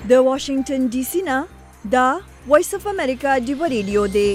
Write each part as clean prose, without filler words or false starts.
د واشنگټن ډي سي نه دا وایس اف امریکا ډیو ریډیو دی.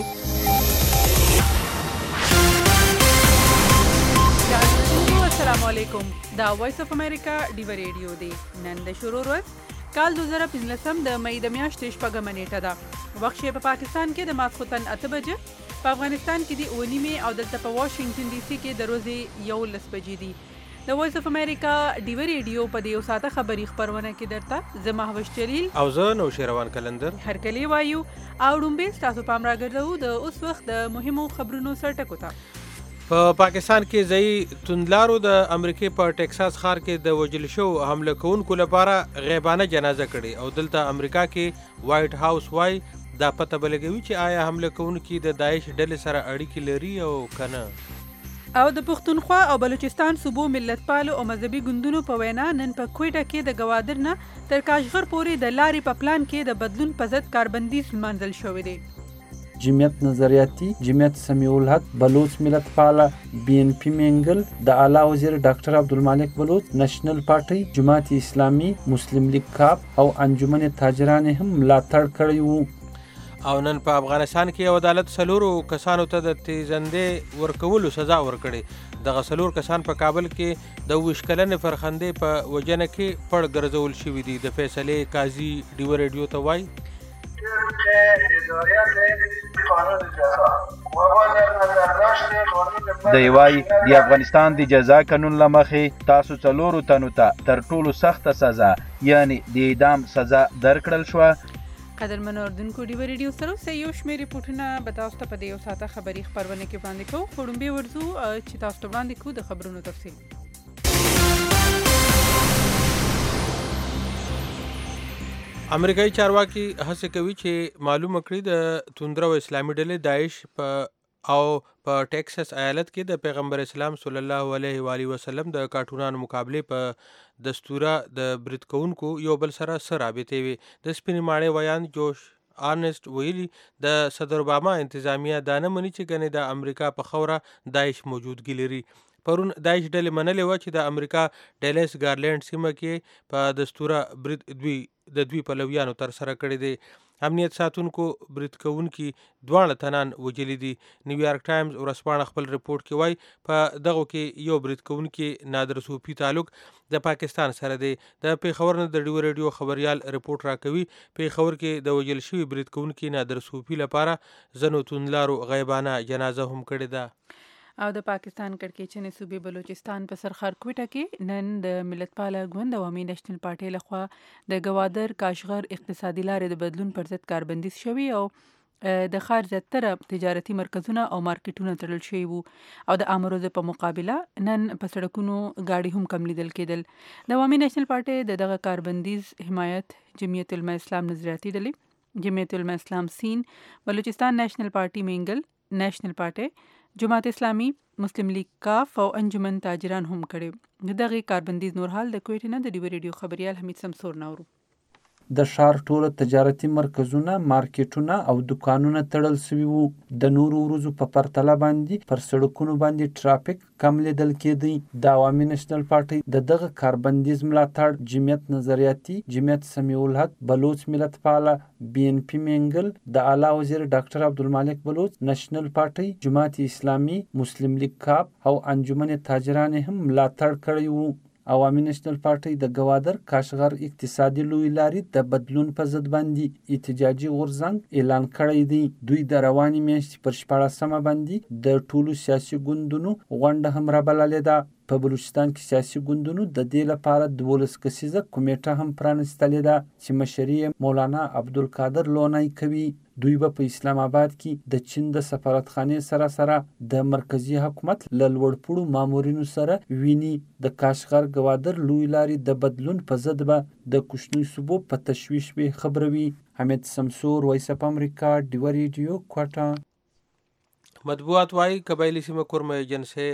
السلام علیکم. دا وایس اف امریکا ډیو ریډیو دی. نن د شروع ورځ کال 2015 د مې د میاشتې شپږمه نیټه ده. وخت په پاکستان کې د ماسخوتن 8 بجې، په افغانستان کې د 9 او دلته په واشنگټن ډي سي کې د ورځې 11 بجې دي. د وایس اف امریکا ډیو ریډیو په دې ساعته خبري خبرونه کې درته زما هوش جلیل او زه نو شیروان کلندر هر کلی وایو او ډومبه تاسو پام راګرځو د اوس وخت د مهمو خبرونو سرټکو ته. په پاکستان کې ځای توندلارو د امریکای په ټکساس ښار کې د وجل شو حمله کوونکو لپاره غیبانه جنازه کړي او دلته امریکا کې وایټ هاوس وای دا پته بلګوي چې آیا حمله کوونکي د داعش ډلې سره اړیکې لري او کنه. او د پښتونخوا او بلوچستان صوبو ملتپالو او مذهبي ګوندونو په وینا نن په کوټه کې د گوادر نه تر کاشغر پورې د لارې په پلان کې د بدلون په ضد کاربندیز منځل شوی دی. جمعیت نظریاتی، جمعیت سمیع الحق، بلوچ ملت پاله، BNP منگل، د اعلی وزیر ډاکټر عبدالمالک بلوچ، نېشنل پارټي، جماعت اسلامي، مسلم لیگ کاپ او انجمن تاجران هم ملاتړ کړی وو. او نن په افغانستان کې یو عدالت سلورو کسانو ته د تیزندې ورکولو سزا ورکړي. دغه سلور کسان په کابل کې د 20 کلنې فرخندې په وجنه کې پړ ګرځول شوي دي. د فیصلې قاضي ډیو ریډیو ته وایي دی وای د افغانستان د جزا قانون لمخې تاسو څلورو تنو ته تر ټولو سخته سزا یعنی د اعدام سزا درکړل شوه. قدرمن اردوونکو ډیو ریډیو سره یو شمېر ریپورټونه به تاسو ته په دې یو ساعته خبري خبرونه کې وړاندې کوو. خو ډومبې ورځو چې تاسو ته وړاندې کوو د خبرونو تفصیل. امریکایي چارواکي هڅه کوي چې معلومه کړي د توندرو اسلامي ډلې داعش او په ټکساس ایالت کې د پیغمبر اسلام صلی الله علیه و آله وسلم د کارټونانو مقابله په دستوره د برید کوونکو یو بل سره رابطې وي. د سپینې ماڼۍ ویان جوش آرنسټ ویلي د صدر اوباما انتظامیه دا نه مني چې ګنې د امریکا په خوره داعش موجودګي لري. پرون داعش ډلې منلې وه چې د امریکا ډیلس ګارلینډ سیمه کې په دستوره برید د دوی پلویانو تر سره کړی دی. امنیت ساتونکو برید کوونکي 12 تنان وجلي دي. نیویارک ټایمز ورځپاڼه خپل ریپورټ کې وایي په دغه کې یو برید کوونکي نادر صوفي تعلق د پاکستان سره دی. د پیښور نه د ډیو ریډیو خبريال ریپورټ راکوي پیښور کې د وجل شوي برید کوونکي نادر صوفي لپاره زنو توندلارو غیبانه جنازه هم کړې ده. او د پاکستان کړکېچنې صوبې بلوچستان په سرخار کوټه کې نن د ملتپاله ګوند عوامي نېشنل پارټي لخوا د گوادر کاشغر اقتصادي لارې د بدلون پر ضد کاربندیز شوی او د ښار زیاتره تجارتي مرکزونه او مارکیټونه تړل شوي وو او د عامه ورځو په مقابله نن په سړکونو ګاډي هم کم لیدل کېدل. د عوامي نېشنل پارټي دغه کاربندیز حمایت جمعیت علماء اسلام نظریاتي ډلې، جمعیت علماء اسلام سین، بلوچستان نېشنل پارټي منگل، نېشنل پارټي، جماعت اسلامي، مسلم لیگ کاف او انجمن تاجران هم کړي. دغه کاربندیز نور حال د کوټې نه د ډیو ریډیو خبريال حمید سمسور نورو. د ښار ټوله تجارتي مرکزونه، مارکیټونه او دکانونه تړل شوي وو. د نورو ورځو په پرتله باندې پر سړکونو باندې ټرافیک کم لیدل کېدی. د عوامي نېشنل پارټي د دغه کاربندیز ملاتړ جمعیت نظریاتي، جمعیت سمیع الحق، بلوچ ملت پاله، BNP منگل، د اعلی وزیر ډاکټر عبدالمالک بلوچ، نېشنل پارټي، جماعت اسلامي، مسلم لیگ کاپ او انجمن تاجران هم ملاتړ کړی وو. عوامي نېشنل پارټي د گوادر کاشغر اقتصادي لوی لارې د بدلون په ضد باندې احتجاجي غورځنګ اعلان کړی دی. دوی د روانې میاشتې پر 14مه باندې د ټولو سیاسي ګوندونو غونډه هم رابللې ده. په بلوچستان کې سیاسي ګوندونو د دې لپاره 12 کسیزه کمیټه هم پرانستلې ده چې مشري مولانا عبدالقادر لونای کوي. دوی به په اسلام آباد کې د چین د سفارتخانې سره د مرکزی حکومت له لوړپوړو مامورینو سره ویني. د کاشغر گوادر لوی لارې د بدلون په ضد به د کوچنیو صوبو په تشویش به خبروي. حمید سمسور، وایس اف امریکا، ډیو ریډیو، کوټه. مطبوعات وايي قبایلی سیمه کورمه جنسه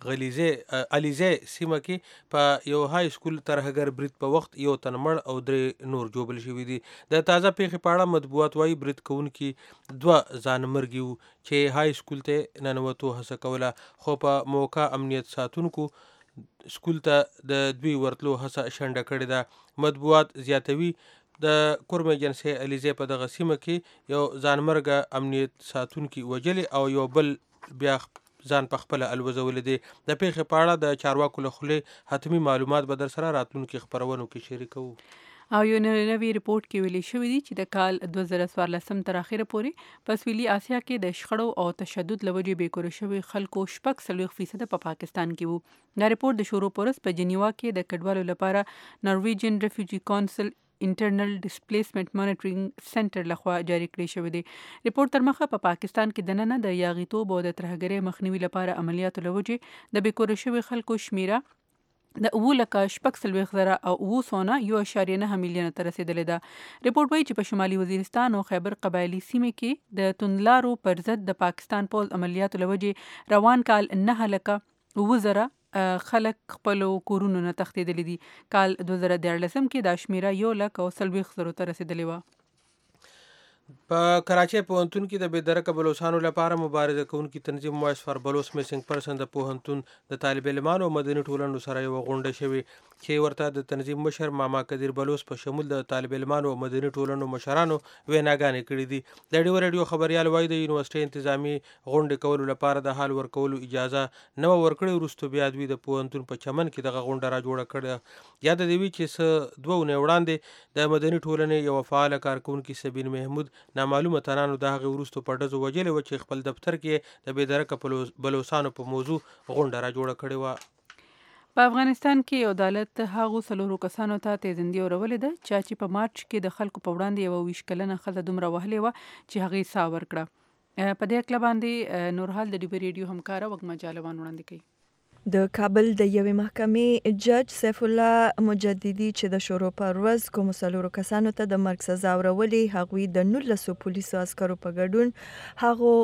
علیزه سیمه کې په یو های سکول ترهګر برید په وخت یو تن مړ او 3 نور جوبل شوي دي. د تازه پیښې په اړه مطبوعات وايي برید کوونکي 2 ځانمرګي وو چې های سکول ته ننوتو هڅه کوله، خو په موقع امنیت ساتونکو سکول ته د دوی ورتلو هڅه شنډه کړې ده. مطبوعات زیاتوي د کورم ایجنسۍ الیزې په دغه سیمه کې یو ځانمرګه امنیت ساتونکي وجلې او یو بل بیا ځان په خپله الوځولې دي. د پیښې په اړه د چارواکو له خولې حتمي معلومات به در سره راتلونکي خپرونو کې شریکوو. او یو نوی ریپورت کې ویلي شوی دی چې د کال 2014 تر اخره پورې په سویلي اسیا کې د شخړو او تشدد لوجې بیکور شوی خلکو 40% په پاکستان کې وو. دا ریپورت د شروع پرس په جنیوا کې د کډوالو لپاره نارویجن ریفیوجی کونسل انټرنل ډیسپلیسمنت مانیټرینګ سنټر لخوا جاری کړی شوی دی. ریپورت تر مخه په پاکستان کې دننه د یاغیتوب او د ترهګرۍ مخنیوي لپاره عملیاتو لوجې د بیکور شوی خلکو شمیره د 7,40,000 او 1.9 میلیونه ته رسیدلې ده. ریپورت وایي چې په شمالي وزیرستان او خیبر قبایلی سیمې کې د توندلارو پر ضد د پاکستان پوځ عملیاتو لوجې روان کال 9,000 خلک خپل کورونو نه تښتېدلي دي. کال 2014 کې دا شمیره 1,40,000 ته رسیدلې وه. په کراچۍ پوهنتون کې د بېدرکه بلوچستانو لپاره مبارزه کوونکي تنظیم وایس فار بلوچ میسنګ پرسن د پوهنتون د طالب علمانو او مدني ټولنو سره یوه غونډه شوې چې ورته د تنظیم مشر ماما قدیر بلوچ په شمول د طالب علمانو او مدني ټولنو مشرانو ویناګانې کړي دي. د ډیو رادیو خبریال وایي د یونیورسټۍ انتظامی غونډې کولو لپاره د حال ورکولو اجازه نه ورکړې. وروسته بیا دوی د پوهنتون په چمن کې دغه غونډه را جوړه کړې. یاد دې وي چې څه 2 اونۍ وړاندې د مدني ټولنې یوه فعاله کارکونکي سبین محمود نامعلومه تنانو د هغې وروسته په ډزو وجلې وه چې خپل دفتر کې د بېدرکه بلوچستانو په موضوع غونډه را جوړه کړې وه. په افغانستان کې عدالت هغو 4 کسانو ته تیزندي اورولې ده چې په مارچ کې د خلکو په وړاندې 21 کلنه ښځه دومره وهلې وه چې هغې ساه ورکړه. په دې اکله باندې نورحال د ډیبي ریډیو همکاره وږمه جالبان وړاندې کوي. د کابل د یوې محکمې جج سیف الله مجددي چې د شروع پر ورځ کوم 4 کسانو ته د مرګ سزا ورولې هغوی د 19 پولیسو عسکرو په ګډون هغو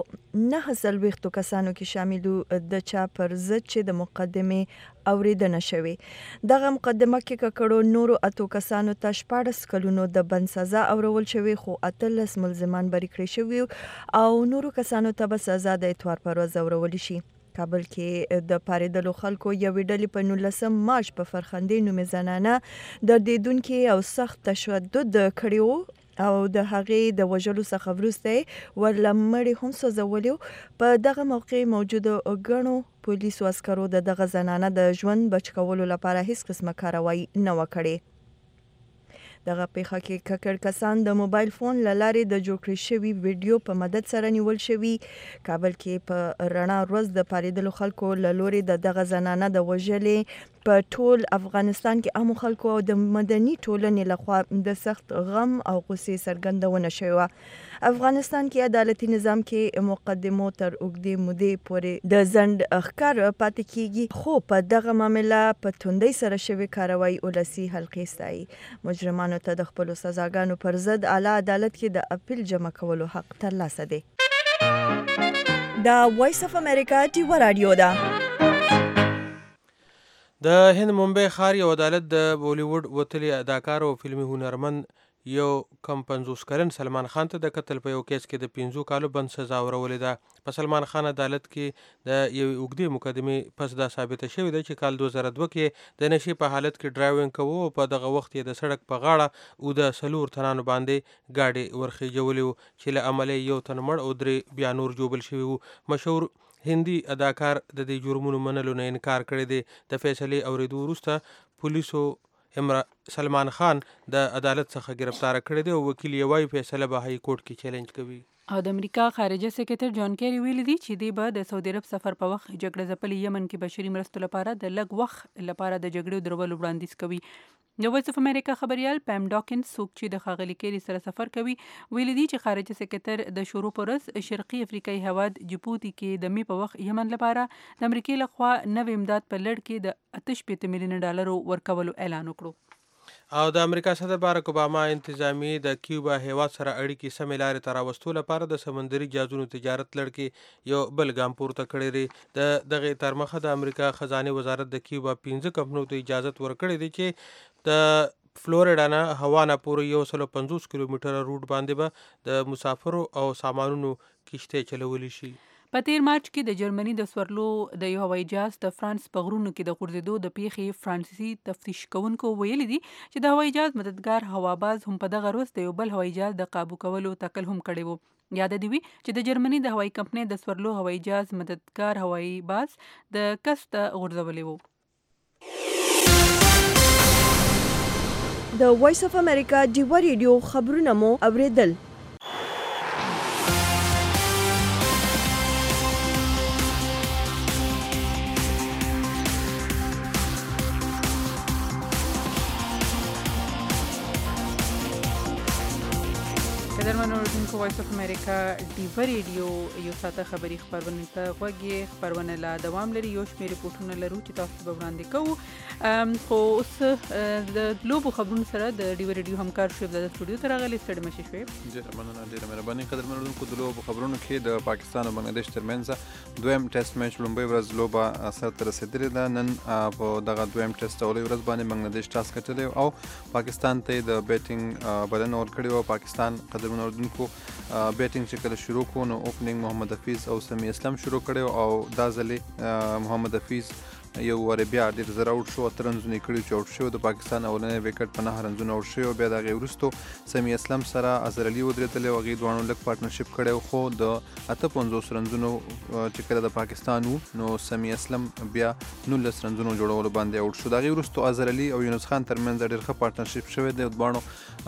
9 کسانو کې شامل د چا پر ضد چې د مقدمې اوریدنه شوې. دغه مقدمه کې ککړو نورو 8 کسانو ته 14 کلونو د بند سزا اورول شوې خو 18 ملزمان بری کړی شوي او نورو کسانو ته به سزا د اتوار پر ورځ اورول شي. کابل کې د پاریدلو خلکو یوې ډلې په 19 مارچ په فرخندې نومې زنانه دردیدونکي او سخت تشدد کړی و او د هغې د وژلو څخه وروسته ورله مړې هم سوځولي. په دغه موقع موجودو ګڼو پولیسو عسکرو د دغه زنانه د ژوند بچ کولو لپاره هیڅ قسمه کاروایی نه وه کړې. دغه پیښه کې ککړ کسان د موبایل فون له لارې د جوړ کړی شوي ویډیو په مدد سره نیول شوي. کابل کې په رڼا ورځ د پاریدلو خلکو له لوري د دغه زنانه د وژلې په ټول افغانستان کې عامو خلکو او د مدني ټولنې لخوا د سخت غم او غصې څرګندونه شوې وه. افغانستان کې عدالتي نظام کې مقدمو تر اوږدې مودې پورې د ځنډ ښکار پاتې کیږي خو په دغه معامله په توندۍ سره شوې کاروایی ولسي حلقې ستایي. مجرمانو ته د خپلو سزاګانو پر ضد اعلی عدالت کې د اپیل جمع کولو حق ترلاسه دی. دا وایس اف امریکا ډیوه رادیو ده. د هند ممبئی ښار یو عدالت د بولیوډ وتلي اداکار او فلمي هنرمند یو کم 50 کلن سلمان خان ته د قتل په یو کیس کې د 15 کالو بند سزا ورولې ده. په سلمان خان عدالت کې د یوې اوږدې مقدمې پس دا ثابته شوې ده چې کال 2002 کې د نشې په حالت کې ډرایوینګ کوو او په دغه وخت یې د سړک په غاړه او د 4 تنانو باندې ګاډي ورخیجولې وو چې له امله یو تن مړ او 3 بیا نور جوبل شوي وو. مشهور هندي اداکار د دې جرمونو منلو نه انکار کړی دی. د فیصلې اورېدو وروسته پولیسو سلمان خان د عدالت څخه گرفتار کړی دی او وکیل یې وایي فیصله به هاي کورټ کې چیلنج کوي. او د امریکا خارجه سکرټر جان کیری ویلي دی چې دی به د سعودي عرب سفر په وخت جګړه ځپلي یمن کې بشري مرستو لپاره د لږ وخت لپاره د جګړې درولو وړاندیز کوي. د وایس اف امریکا خبريال پام ډاکن څوک چې د ښاغلي کیری سره سفر کوي ویلي دی چې خارجه سکرټر د شروع پر ورځ شرقي افریقایي هیواد جبوتي کې د می په وخت یمن لپاره د امریکای لخوا نوې امداد په لړ کې د 88 میلیون ډالر ورکولو اعلان وکړو. او د امریکا صدر بارک اوباما انتظامی د کیوبا هیواد سره اړیکې سمې لارې ته راوستو لپاره د سمندري جهازونو تجارت لړ کې یو بل ګام پورته کړی دی. د دغې تر مخه د امریکا خزانه وزارت د کیوبا 15 کمپنیو ته اجازه ورکړې دی چې د فلوریډا نه هوانا پورې 150 کیلومتره روټ باندې به د مسافرو او سامانونو کشته چلولی شي. په تیر مارچ کې د جرمني د سورلو د یو هوایي جهاز د فرانس په غرونو کې د غورځېدو د پیښې فرانسیسي تفتیش کوونکو ویلي دي چې د هوایي جهاز مددګار هواباز هم په دغه ورځ د یو بل هوایي جهاز د قابو کولو تکل هم کړی وو. یاد دی وي چې د جرمني د هوایي کمپنۍ د سورلو هوایي جهاز مددګار هوایي باز د کسته غورځولې وو. د وایس اف امریکا ډیوه ریډیو خبرونه مو اوریدل. قدرمن اوریدونکو وایس اف امریکا ډیوه ریډیو یو ساعته خبری خبرونه ته غوږی خبرونه لا دوام لري. یو شمېر ریپورتونه لرو چې تاسو به وړاندې کوو. خو اوس د لوبو خبرونو سره د ډیوه ریډیو همکار شویب د سټوډیو ته راغلی. ستړي مشي شویب. ډیره مننه، ډیره مهرباني. قدرمن اوریدونکو د لوبو خبرونو کې د پاکستان او بنگلاديش ترمنځ دویم ټیسټ میچ لومړی ورځ لوبه سرته رسیدلې ده. نن په دغه دویم ټیسټ اولۍ ورځ باندې بنگلاديش ټاس ګټلی او پاکستان ته د بیټینګ بلنه ورکړې وه. پاکستان قدرمن اوریدونکو بیټینګ چې کله شروع کو نو اوپننګ محمد حفیظ او سمی اسلام شروع کړي او دا ځلې محمد حفیظ یو ور بیا ډیر زر اوټ شو، اتر رنزونه کړي چې اوټ شو. د پاکستان اولنې وکټ په 9 رنزونه اوټ شو. بیا د غي ورستو سمی اسلام سره اظهر علي ودرېدل او غي دوانو لک پارټنرشپ کړي خو د 58 رنزونو چې کله د پاکستان نو سمی اسلام بیا 19 رنزونو جوړولو باندې اوټ شو. د غي ورستو اظهر علي او یونس خان ترمنځ ډیر ښه پارټنرشپ شوی دی. دوانو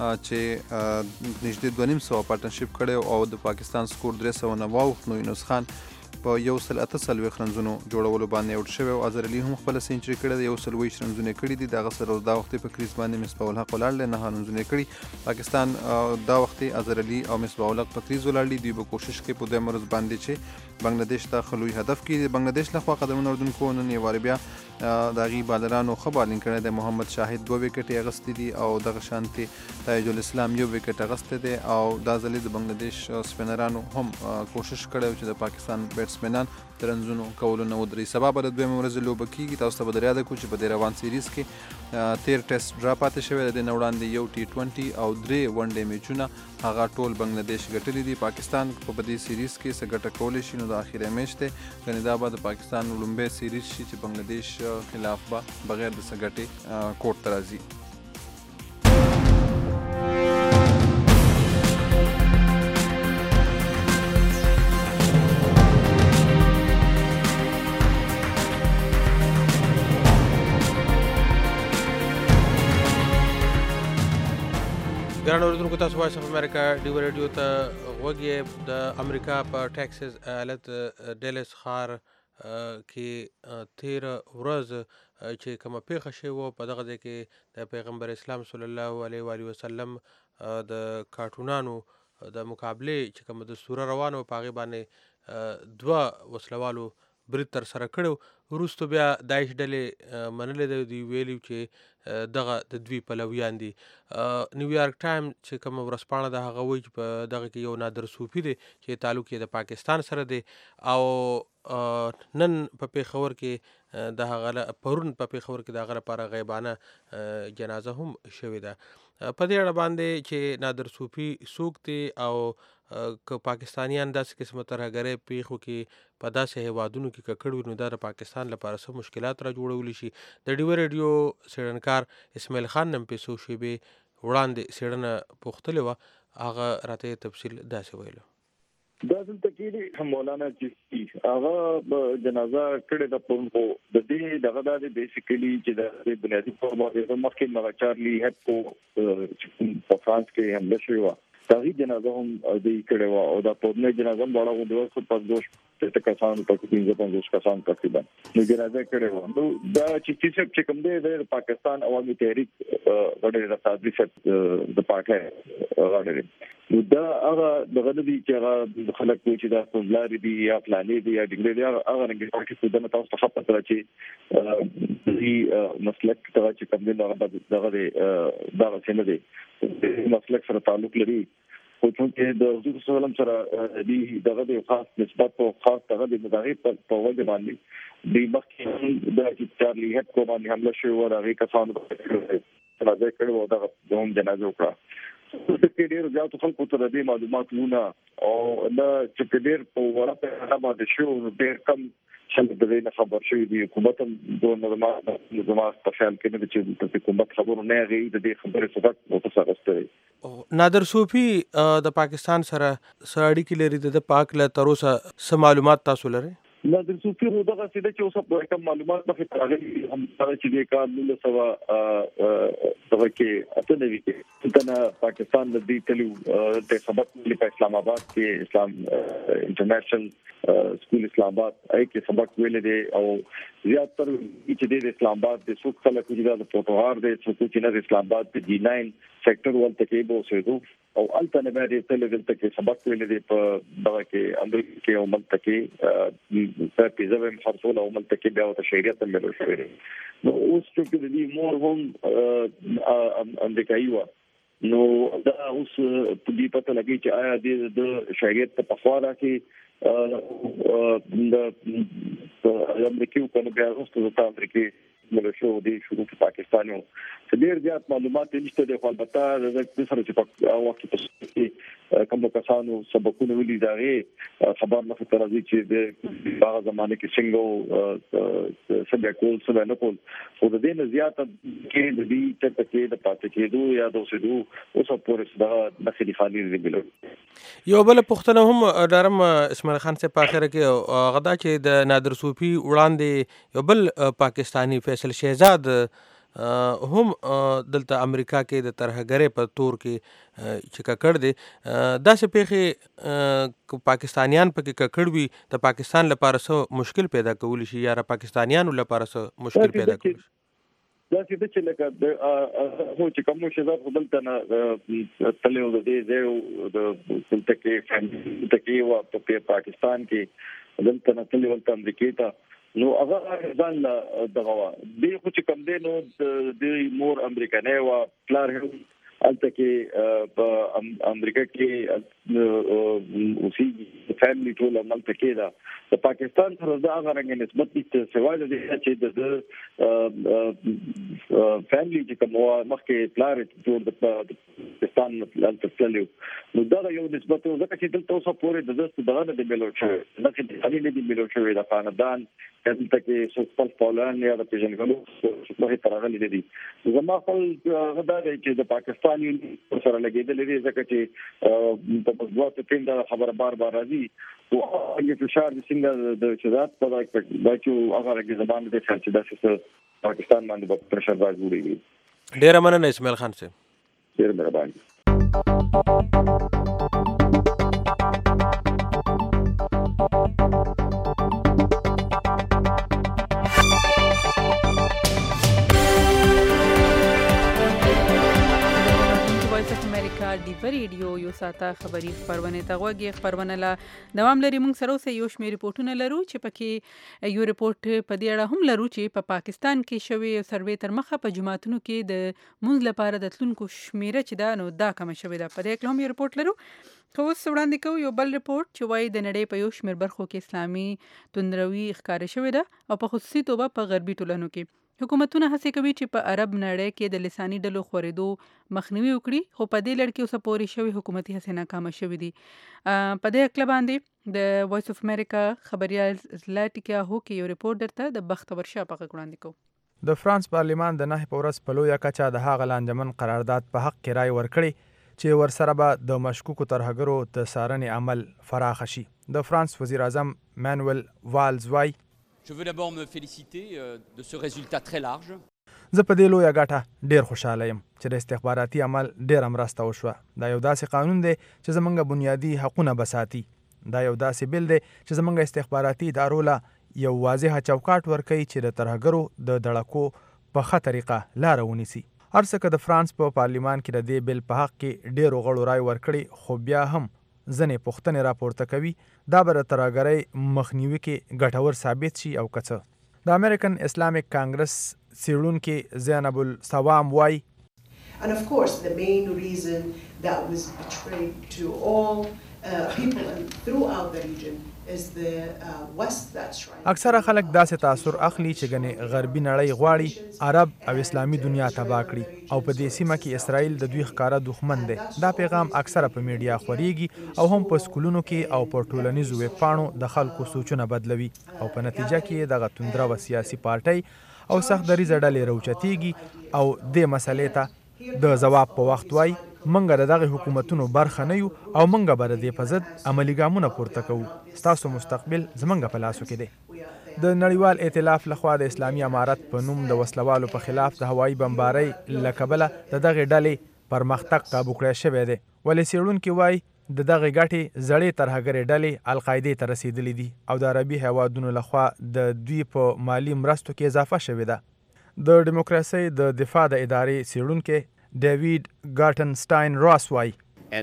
چې نږدې 2.5 پارټنرشپ کړي او د پاکستان سکور 390 نو یونس خان په 148 رنزونو جوړولو باندې اوټ شوی او اظهر علي هم خپل سنچري کړی دی. 120 رنزونه کړي دي. دغه سره دا وخت په کریز باندې مصباح الحق ولاړ 9 رنزونه کړي. پاکستان دا وخت اظهر علي او مصباح الحق په کریز ولاړ دي. به کوشش کوي په دویم ورځ باندې چې بنگلاديش ته خلوی هدف کړي. بنگلاديش له خوا قدمونه اردوونکو نن یو بیا د غي بالرانو خبالین کړي د محمد شاهد 2 وکټ اغستې دي او دغه شانتي تایج الاسلام 1 وکټ اغستې دي او دا ځلې د بنگلاديش سپینرانو هم کوشش کړي چې د پاکستان بیټسمنان ترنزونو کولو نه ودري. سبب د دویم ورځ لوب کیږي. تاسو ته بدریا ده کو چې په دې روان سیریز کې 13 ټیسټ ډرا پاتې شوی د وړاندې یو ټي 20 او 3 ون ډے میچونه هغه ټول بنگلاديش ګټلې دي. پاکستان په دې سیریز کې څه ګټه کولای شي نو د اخیری میچ ته غنی دا به د پاکستان لومبه سیریز شي چې بنگلاديش خلاف به بغیر د څه ګټې کورت ته راځي. ګران اوریدونکو تاسو وایس اف امریکا ډیوه ریډیو ته غوږی. د امریکا په ټیکساس ایالت ډیلس ښار کې 13 ورځ چې کومه پیښه شوې وه په دغه ځای کې د پیغمبر اسلام صلی الله علیه و آله وسلم د کارټونانو د مقابلې چې کومه د سوره روانه په هغې باندې 2 وسلوالو برید تر سره کړی. وروستو بیا داعش ډلې منلې دی ویلي چې دغه د دوی پلویان دي. نیویارک ټایم چې کومه ورځپاڼه ده هغه وایي چې په دغه کې یو نادر صوفي دی چې تعلق یې د پاکستان سره دی او نن په پیښور کې د هغه پرون په پیښور کې د هغه لپاره غیبانه جنازه هم شوې ده. په دې اړه باندې چې نادر صوفي څوک دی او که پاکستانیان داسې قسمه ترهګرۍ پیښو کې په داسې هیوادونو کې ککړ وي نو دا د پاکستان لپاره څه مشکلات را جوړولی شي. د ډیوه ریډیو څېړنکار اسماعیل خان نن پیسو شیبې وړاندې څېړنه پوښتلې وه هغه راته تفصیل داسې ویلو. دا دلته کې مولانا چشتي هغه جنازه کړې ده په د دې دغه د بیسیکلی چې د بنیادی په موضوع مخکې مغا چارلی هپکو په فرانس کې حمله شوې وه. هغه جنازه هم د کړه و او دا په نه جنازه باندې غوډه خو په دوش ته کسان په 15 کسان تقریبا نو جنازه کړه و. نو دا چې کوم دی د پاکستان عوامي تحریک غړي رسادي ست د پاکه غړي نو دا هغه دغه دی چې هغه خلک چې دا فلاري دي یا پلانې دي یا ډیګري دي هغه رنګ کې د تاسو څخه پته چې دې مسلک ته چې کوم دی دغه څنګه دی مسلک سره تعلق لري خو چې د حضور صلی الله علیه وسلم سره دغه خاص نسبت او خاص دغه د مداغې په وجه باندې د مخکې د چارلی هپکو باندې حمله شوې و هغه کسانو راځي کړو دغه دوم جنازه وکړه. چې ډېر زیات خلکو ته د معلومات ونه او دا چې ډېر په ورته هغه باندې شو ډېر کم چې د دې خبر شوی دی حکومت هم د نظام په خیال کې نه چې حکومت خبرونه نه غي د دې خبرې څخه متصرفه نادر صوفي د پاکستان سره سړی کې لري د پاک له تر اوسه سم معلومات تاسو لري نادر صوفي هو دغه څه چې اوسه په کوم معلومات مخې ته راغلي هم چې د کار له سوا دغه کې اته نوي کې څنګه پاکستان د دې تلو د سبق په اسلام آباد کې اسلام انټرنیشنل سکول اسلام آباد کې سبق ویل دي او زیاتره چې د اسلام آباد د سوق خلک چې د پروتوهار د سوق چې د اسلام آباد د D9 سېکټر ولته کې به اوسېدو او الته نه باندې تل کې سبق ویل دي په دغه کې امریکا کې او ملت کې په پیزاویم خرڅول او ملت کې بیا د شریعت ملو شوی نو اوس چې د دې مور هم امریکایي و نو دا اوس په دې پته لګي چې آیا د شریعت په خوا کې د امریکایي په بیا اوس د امریکایي ملو شو دي شروع په پاکستانیو ډېر زیات معلومات نشته د البته د سره چې په وخت کې کوم کسانو سبقونه ولې داغه خبر مخ ته راځي چې د هغه زمانه کې څنګه سبق کول څه نه کول او د دې زیات کې د دې چې د پاتې کېدو یا د اوسېدو اوس پورې دا داخلي خالي دی بل یو بل پښتنه هم دارم اسماعیل خان سے په اخر کې غدا چې د نادر صوفي وړاندې یو بل پاکستانی فیصل شهزاد هم دلته امریکا کې د ترهګرۍ په تور کې چې ککړ دي داسې پیښې پاکستانیان پکې ککړ وي د پاکستان لپاره څه مشکل پیدا کولی شي یا پاکستانیانو لپاره څه مشکل پیدا کولی شي دا چې لکه هو چې کوم شهزاد دلته نه تلو د دې د دلته کې او په پاکستان کې دلته نه تلو ولته امریکا ته نو هغه ځان دغه دی خو چې کم دی نو د مور امریکانه او پلار الته کې په امریکا کې اوسي فیملی ټول عملته کې دا د پاکستان سره دا غوړنګ نسبت دي سوال دي چې د فیملی چې کوم مخکې پلار ټول د پاکستان الته تللی نو دا یو نسبت ځکه چې دلته اوسه پورې د دست دغه د ملو شوی نه چې علي نه دی ملو شوی د خاندان دلته کې سوپر پولان یا د پیژنګلو څخه ترغلي دي زما خپل غدا دی چې د پاکستان سره لګیدل دي ځکه چې په مضبوط ټیم دا خبر بار راځي او هغه فشار د څنګه د شدت په واقع هغه رګ زبان د چې د پاکستان باندې پرشر راځي ډیر مننه اسماعیل خان صاحب ډیر مهرباني ډیپر ریډیو یو ساته خبری خبرونه ته غوږی خبرونه لا دوام لري موږ سره اوسه یو شمېر ریپورتونه لرو چې پکې یو ریپورت په دې اړه هم لرو چې په پاکستان کې شوی سروې تر مخه په جماعتونو کې د مونږ لپاره د تلونکو شمیره چې دا نو دا کم شوی دا په دې کې هم یو ریپورت لرو خو اوس وړاندې کوو یو بل ریپورت چې وایي د نړۍ په یو شمېر برخو کې اسلامي توندروي ښکاره شوې ده او په خصوصي توګه په غربي ټولنو کې حکومتونه هڅه کوي چې په عرب نړۍ کې د لساني ډلو خورېدو مخنیوي وکړي خو په دې لړ کې اوسه پورې شوی حکومتي هڅې ناکامه شوې دي په دې اړه باندې د وایس اف امریکا خبريال زلاټیکا هو کې یو ریپورت درته د بختور شاه په وړاندې کوم د فرانس پارلیمان د 9 په ورځ په لویه کچه د هغه لاندمن قرارداد په حق کې رای ورکړي چې ورسره به د مشکوکو ترهګرو د څارنې عمل فراخ شي د فرانس وزیر اعظم مانویل والز وايي Je veux d'abord me féliciter de ce résultat très large. زه په دې لویه ګټه ډیر خوشاله یم چې د استخباراتي عمل ډیر مرسته وشوه دا یو داسې قانون دی چې زمونږ بنیادی حقونه بساتي دا یو داسې بل دی چې زمونږ استخباراتي ادارو له یو واضح چوکاټ ورکوي چې د ترهګرو د دړکو په ښه طریقه لاره ونیسي هر څه که د فرانس په پارلیمان کې د دې بل په حق کې ډیرو غړو رای ورکړي خو بیا هم ځنې پوښتنې راپورته کوي دا به د ترهګرۍ مخنیوي کې ګټور ثابت شي او که څه د امریکن اسلامیک کانګرس څیړونکي زینب الصوام وایي And of course the main reason that was betrayed to all people throughout the region اکثره خلک داسې تاثر اخلي چې ګنې غربي نړۍ غواړي عرب او اسلامي دنیا تباه کړي او په دې سیمه کې اسرائیل د دوی ښکاره دښمن دی. دا پیغام اکثره په میډیا خورېږي او هم په سکولونو کې او په ټولنیزو ویب پاڼو د خلکو سوچونه بدلوي او په نتیجه کې دغه توندره و سیاسي پارټۍ او سخت دریځه ډلې راوچتېږي او دې مسلې ته د ځواب په وخت وایي منګه د دغه حکومتونو برخه نه یو او منګه به د دې په ضد عملي ګامونه پورته کوو. ستاسو مستقبل زمونږ په لاسو کې دی. د نړیوال ائتلاف لخوا د اسلامي امارت په نوم د وسلوالو په خلاف د هوایي بمبارۍ له کبله د دغې ډلې پرمختګ قابو کړی شوی دی. ولې څېړونکي وایي د دغې ګټې زړې ترهګرې ډلې القاعدې ته رسېدلې دي او د عربي هیوادونو لخوا د دوی په مالي مرستو کې اضافه شوې ده. د ډیموکراسۍ د دفاع د ادارې څېړونکی ډیوید ګارټنسټاین راس وایي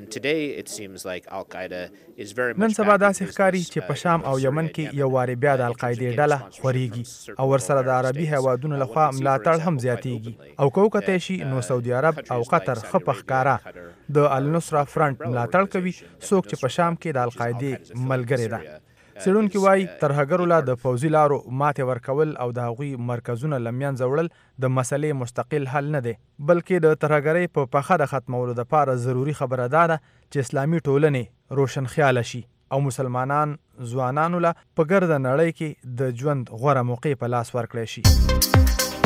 نن سبا داسې ښکاري چې په شام او یمن کې یو وارې بیا د القاعدې ډله خورېږي او ورسره د عربي هیوادونو لخوا ملاتړ هم زیاتېږي او که وکتلی شي نو سعودي عرب او قطر ښه په ښکاره د النصره فرنټ ملاتړ کوي، څوک چې په شام کې د القاعدې ملګری ده. څېړونکي وایي ترهګرو له د پوځي لارو ماتې ورکول او د هغوی مرکزونه له منځه وړل د مسلې مستقل حل نه دی، بلکې د ترهګرۍ په پخه د ختمولو دپاره ضروري خبره دا ده چې اسلامي ټولنې روشنخیاله شي او مسلمانان ځوانانو له په ګرده نړۍ کې د ژوند غوره موقع په لاس ورکړی شي.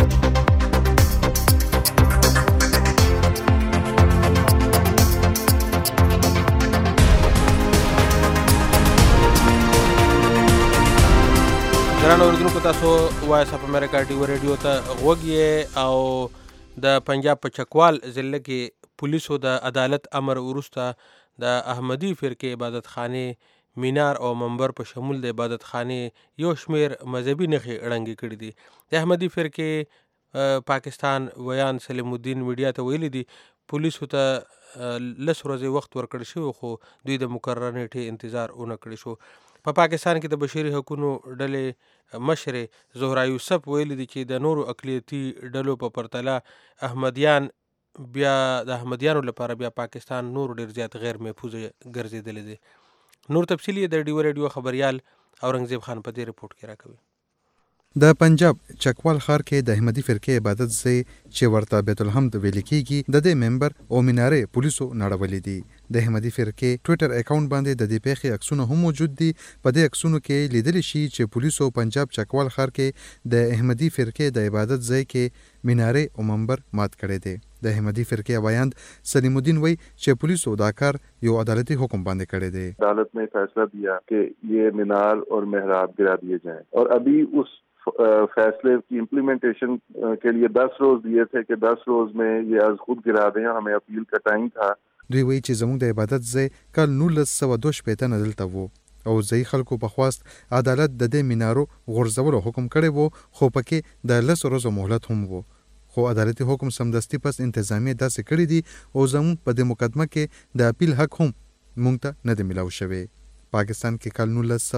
ګرانو اورېدونکو، تاسو وایس اف امریکا ټي وي ریډیو ته غوږ یې او د پنجاب په چکوال ضلع کې پولیسو د عدالت امر وروسته د احمدي فرقې عبادت خانې مینار او منبر په شمول د عبادت خانې یو شمیر مذهبي نښې ړنګې کړي دي. د احمدي فرقې پاکستان ویان سلیم الدین میډیا ته ویلي دي پولیسو ته 10 ورځې وخت ورکړی شوی خو دوی د مقرره نیټې انتظار ونه کړی شو. په پاکستان کې د بشري حقوقو ډلې مشرې زهرا یوسف ویلي دي چې د نورو اقلیتي ډلو په پرتله احمدیان بیا د احمدیانو لپاره بیا پاکستان نور ډیر زیات غیر محفوظ ګرځېدلی دی. نور تفصیلی د ډیو ریډیو خبریال اورنګزیب خان په دې رپورټ کې راکوي. د پنجاب چکوال ښار کې د احمدي فرقې عبادت ځای چې ورته بیت الحمد ویل کېږي د دې ممبر او منارې پولیسو نړولې دي. د احمدي فرقې ټویټر اکاونټ باندې د دې پیښې عکسونه هم موجود دي. په دې عکسونو کې لیدلی شي چې پولیسو پنجاب چکوال ښار کې د احمدي فرقې د عبادت ځای کې منارې او منبر مات کړی دی. د احمدی فرقے وایند سلیم الدین وی چې پولیسو دا کار یو عدالتی حکم باندې کړی دی. عدالت نے فیصلہ دیا کہ یہ مینار اور محراب گرا دیے جائیں اور ابھی اس فیصلے کی امپلیمنٹیشن کے لیے 10 روز دیے تھے کہ 10 روز میں یہ از خود گرا دیں. ہمیں اپیل کا ټایم تھا. دوی وی چې زموږ د عبادت ځای کال 1902 نه دلته وو او ځای خلکو په خواست عدالت د دې مینارو غورځولو حکم کړی وو خو پکې د 10 ورځو مهلت هم وو. خو عدالتي حکم سمدستي پس انتظامیه داسې کړی دي او زموږ په دې مقدمه کې د اپیل حق هم مونږ ته نه دی ملاو شوی. پاکستان کې کال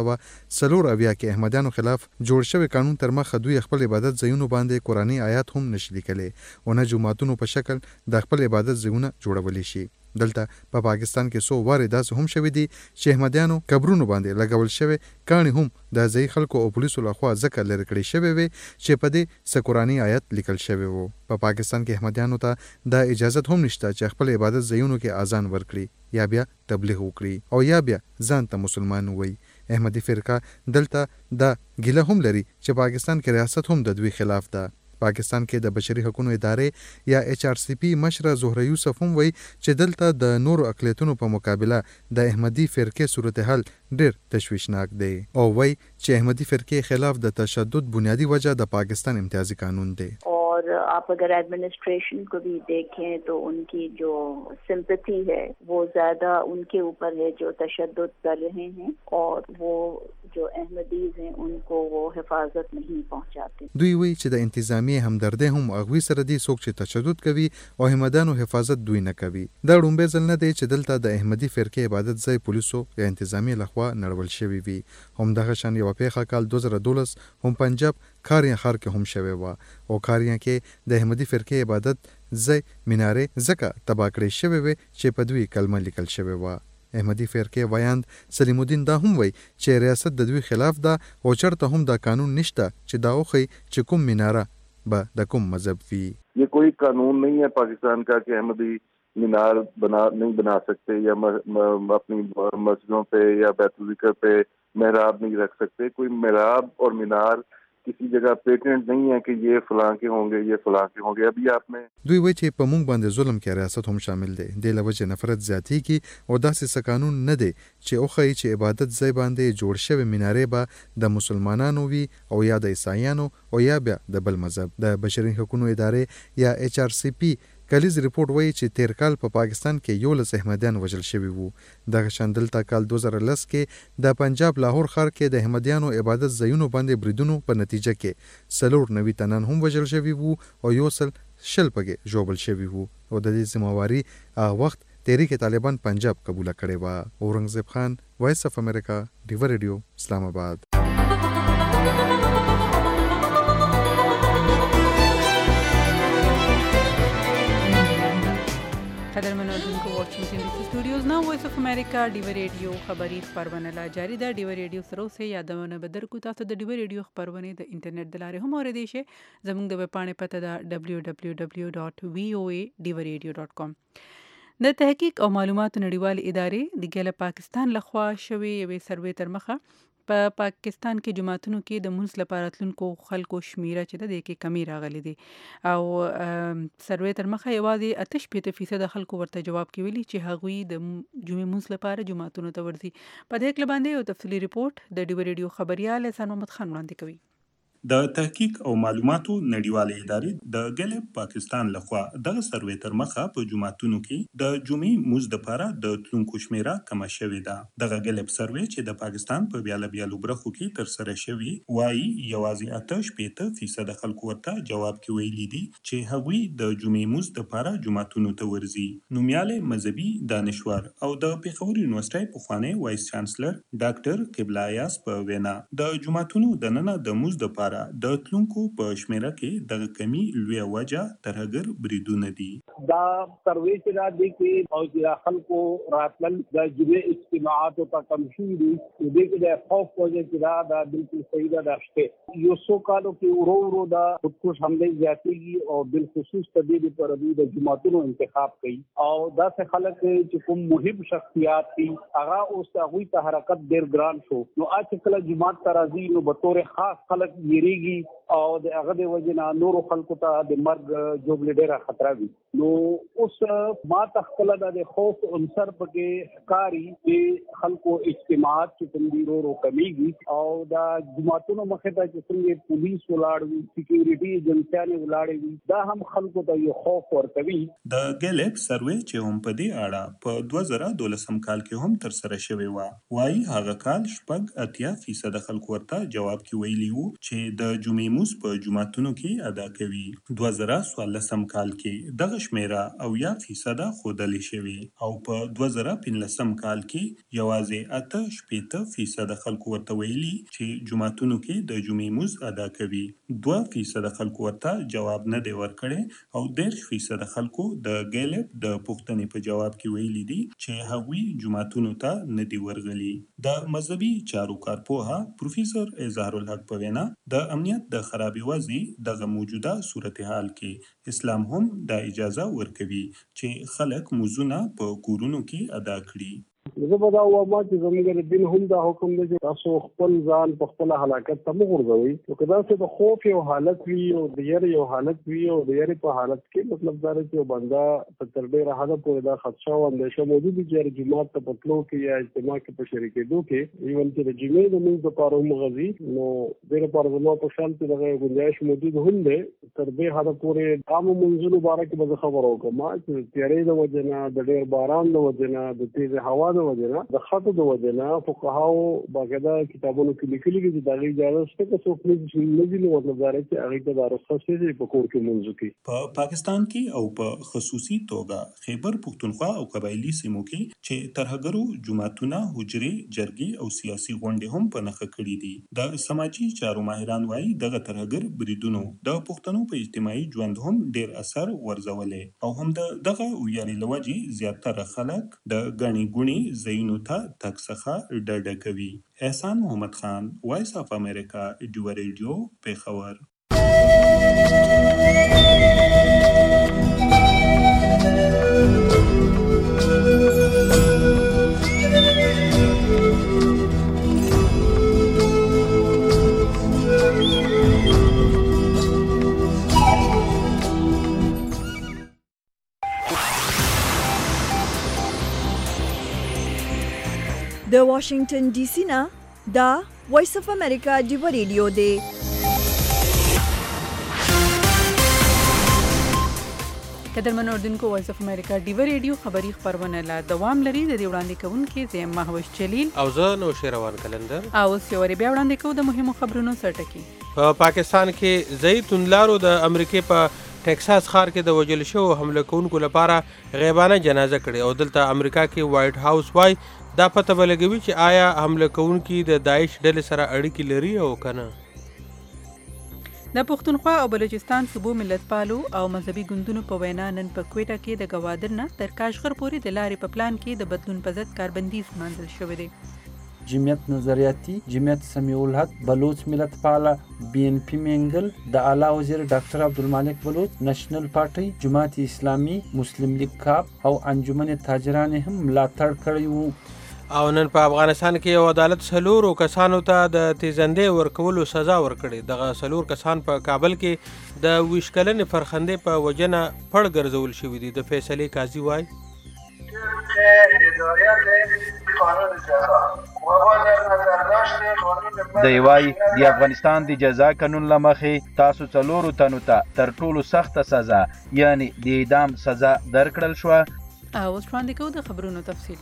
1940 کې احمدیانو خلاف جوړ شوی قانون تر مخه دوی خپل عبادت ځایونو باندې قرآني آیات هم نشي لیکلی او نه جوماتونو په شکل د خپل عبادت ځایونه جوړولی شي. دلته په پاکستان کې څو وارې داسې هم شوي دي چې احمدیانو قبرونو باندې لګول شوی کاڼي هم د ځایي خلکو او پولیسو لخوا ځکه لرې کړی شوی وي چې په دې څه قرآني آیت لیکل شوی وو. په پاکستان کې احمدیانو ته دا اجازت هم نشته چې خپل عبادت ځایونو کې اذان ورکړي یا بیا تبلیغ وکړي او یا بیا ځان ته مسلمان ووایي. احمدي فرقه دلته دا ګیله هم لري چې پاکستان کې ریاست هم د دوی خلاف ده. پاکستان کې د بشري حقوقو ادارې یا HRCP مشره زهرا یوسف هم وایي چې دلته د نورو اقلیتونو په مقابله د احمدي فرقې صورتحال ډېر تشویشناک دی او وایي چې احمدي فرقې خلاف د تشدد بنیادی وجہ د پاکستان امتیازي قانون دی. और आप अगर एडमिनिस्ट्रेशन को भी देखें तो उनकी जो सिंपैथी है वो ज़्यादा उनके ऊपर है जो तशद्दुद कर रहे हैं और वो जो अहमदीज हैं उनको वो हिफाजत नहीं पहुंचाते. دوی وی چې د انتظامی همدردی هم اغوی سره دي څوک چې تشدد کوي او احمدانو حفاظت دوی نه کوي. دا ډومبه ځل نه دی چې دلته د احمدي فرقې عبادت ځای پولیسو یا انتظامی لخوا نړول شوی وي. هم دغه شان یو پیښه کال 2012 هم پنجاب کاریان ښار کې هم شوی و او کاریان کې د احمدي فرقې عبادت ځای مینارې ځکه تباه کړی شوی وي چې په دوی کلمه لیکل شوی و. احمدي فرقې ویاند سلیم الدین دا هم وی چې ریاست د دوی خلاف ده او چرته هم دا قانون نشته چې دا وخی چې کوم میناره به د کوم مذهب وي. یہ کوئی قانون نہیں ہے پاکستان کا کہ احمدی مینار نہیں بنا سکتے یا اپنی مسجدوں پہ یا بیت الذکر پہ محراب نہیں رکھ سکتے. کوئی محراب اور مینار کسی جگہ پیٹنٹ نہیں ہے کہ یہ فلاں کے ہوں گے یہ فلاں کے ہوں گے. ابھی آپ نے دوی وایي چې په مونږ باندې ظلم کې ریاست هم شامل دی. د لوجه نفرت زیاتی کی او داسې څه قانون نه دی چې اوخی چې عبادت ځای باندې جوړ شوی مینارې به د مسلمانانو وي او یا د عیسایانو او یا بیا د بل مذهب. د بشري حقوقو ادارې یا HRCP کلیز ریپورت وایي چې تیر کال په پاکستان کې 11 احمدیان وژل شوي وو. دغه شان دلته کال 2010 کې د پنجاب لاهور ښار کې د احمدیانو عبادت ځایونو باندې بریدونو په نتیجه کې 490 تنان هم وژل شوي وو او 100 پکې ژوبل شوي وو او د دې ذمہواري هغه وخت تحریک طالبان پنجاب قبول کړې وه. اورنګزیب خان، وایس اف امریکا، ډیور ریډیو، اسلام آباد. قدرمن اوردونکو واشنگټن ډي سي سټوډیوز نه وایس اف امریکا ډیور ریډیو خبری خبرونه لا جاری ده. ډیور ریډیو سره اوسه یادونه بدر کو تاسو د ډیور ریډیو خبرونه د انټرنیټ د لارې هم اوریدئ شئ. زموږ د ویب پاڼې پته ده www.voaradio.com. د تحقیق او معلوماتو نړیوال ادارې د ګیله پاکستان لخوا شوی یوې سروې تر مخه په پاکستان کې جماعتونو کې د مونځ لپاره تلونکو خلکو شمیره چې د دې کې کمی راغلی دی او سروې تر مخه یوازې 88% خلکو ورته جواب کې ویلي چې هغوی د جمعې مونځ لپاره جماعتونو ته ورځي. په دې کې باندې یو تفصیلی ریپورت د ډیور ریډیو خبريال احسان محمد خان وړاندې کوي. د تحقیق او معلوماتو نړیوالې ادارې د ګیلب پاکستان لخوا دغه سروې تر مخه په جماعتونو کې د جمعې مونځ لپاره د تلونکو شمیره کمه شوې ده. دغه ګیلب سروې چې د پاکستان په بیلابیلو برخو کې ترسره شوی وایي یوازې 88% خلکو ورته جواب کې ویلي دي چې هغوی د جمعې مونځ لپاره جماعتونو ته ورځي. نومیاله مذهبي دانشور او د پیښور یونیورسيټي پخوانی وایس چانسلر ډاکټر قبله ایاس په وینا د جماعتونو دننه د مونځ لپاره د تلونکو په شمیره کې د کمی لوی وجه ترهګر بریدونه دي. دا سروې چې دا دی کې او د خلکو راتلل د جمعې اجتماعات ته کم شوي دي. دې کې د خوف وجه چې دا بالکل صحیح ده. یو څو کالو کې ورو دا خودکش حملې زیاتېږي او بالخصوص په دې پر د جماعتونو انتخاب کوي او دا څه خلک چې کوم مهم شخصیات دي هغه اوس هغه ته حرکت ډېر ګران شو. نو اځکه جماعت ترازی نو به تور خاص خلک ریږي او د هغه د وجنه نورو خلکو ته د مرګ جوړ ډېره خطر وي. نو اوس ما تخکل د خوف عنصر پکې کاری چې خلکو اجتماعات چې تندیرو کمیږي او دا جماعتونو مخه ته چې څنګه پولیس ولاړوي سکیورټي ایجنسیانه ولاړوي دا هم خلکو ته یو خوف ورکوي. د ګیلب سروې چې هم په دې اړه په 2012 کال کې هم تر سره شوی و وایي هغه کال 80% خلکو ورته جواب کې ویلی وو چې د جمعې مونځ په جماعتونو کې ادا کوي. 2014 کال کې دغه شمیره 80% ښودل شوی او په 2015 کال کې یوازې 8% خلکو ورته ویلي چې جماعتونو کې د جمعې مونځ ادا کوي. 2% خلکو ورته جواب نه دی ورکړی او 10% خلکو د ګیلب د پوښتنې په جواب کې ویلي دي چې هغوی جماعتونو ته نه دی ورغلي. د مذهبي چارو کارپوها پروفیسور اظهار الحق په وینا د امنیت د خرابې وضعې دغه موجوده صورتحال کې اسلام هم د اجازه ورکوي چې خلک مونځونه په کورونو کې ادا کړي. زه به دا وایم چې زموږ د دین هم دا حکم دی چې تاسو خپل ځان په خپل هلاکت ته مه غورځوئ. نو که داسې د خوف یو حالت وي او د یاري یو حالت وي او د یاري په حالت کې مطلب دا دی چې یو بنده په تر ډېره حده پورې دا خدشه او اندېشه موجود وي چې جومات ته په تلو کې یا اجتماع کې په شریکېدو کې ایون چې د جمعې د مونځ دپاره هم غځي نو دې لپاره زما په شان کې دغه ګنجایش موجود هم دی. تر دې حده پورې عامو مونځونو باره کې به زه خبره وکړم چې د تیارې د وجې نه د ډېر باران د وجې نه د تیز هوا د وجنه د خطو د وجنه فقهاو باقاعده کتابونو کې لیکلي دي چې د اجازه شته چې څوک نه دي مطلب دا چې هغه د رخصت شي په کور کې منځ کې. په پاکستان کې او په خصوصي توګه خیبر پښتونخوا او قبایلی سیمو کې چې ترهګرو جماعتونه حجرې جرګې او سیاسي غونډې هم په نخښه کړي دي. د سماجی چارو ماهران وایي دغه ترهګر بریدونو د پښتنو په اجتماعي ژوند هم ډیر اثر ورزولې او هم دغه ویاري لوجي زیاتره خلک د غني ګونی ځایونو ته تګ څخه ډډه کوي. احسان محمد خان، وایس اف امریکا، ډیو ریډیو، پېښور. د واشنگټن ډي سي نه دا وایس اف امریکا ډیو ریډیو دی. قدرمن اوردونکو، وایس اف امریکا ډیو ریډیو خبری خبرونه لا دوام لري. د دې وړاندې کوونکې زم مهوش جلیل او زه نو شیروان کلندر. او سیوري بیا وړاندې کوو د مهمو خبرونو سرټکی. په پاکستان کې زیتون لارو د امریکای په ټکساس ښار کې د وجل شو حمله کوونکو لپاره غیبانه جنازه کړې او دلته امریکا کې وایټ هاوس وای دا پته ولګوي چې آیا حمله کوونکي د داعش ډلې سره اړیکې لري او کنه. د پښتونخوا او بلوچستان صوبو ملتپالو او مذهبي ګوندونو په وینا نن په کویټه کې د ګوادر نه تر کاشغر پورې د لارې په پلان کې د بدلون په ضد کاربندیز منځل شوی دی. جمعیت نظریاتی، جمعیت سمیع الحق، بلوچ ملت پاله، BNP منگل، د اعلی وزیر ډاکټر عبدالمالک بلوچ، نېشنل پارټي، جماعت اسلامي، مسلم لیگ کاپ او انجمن تاجران هم ملاتړ کړی وو. او نن په افغانستان کې یو عدالت سلورو کسانو ته د تیزندې ورکولو سزا ورکړې. دغه سلور کسان په کابل کې د 20 کلنې فرخندې په وجنه پړ ګرځول شوي دي. د فیصلې قاضي وایي دی وای د افغانستان د جزا قانون لمخې تاسو څلورو تنو ته تر ټولو سخته سزا یعنی د اعدام سزا درکړل شوه. او اوس وړاندې کوو د خبرونو تفصیل.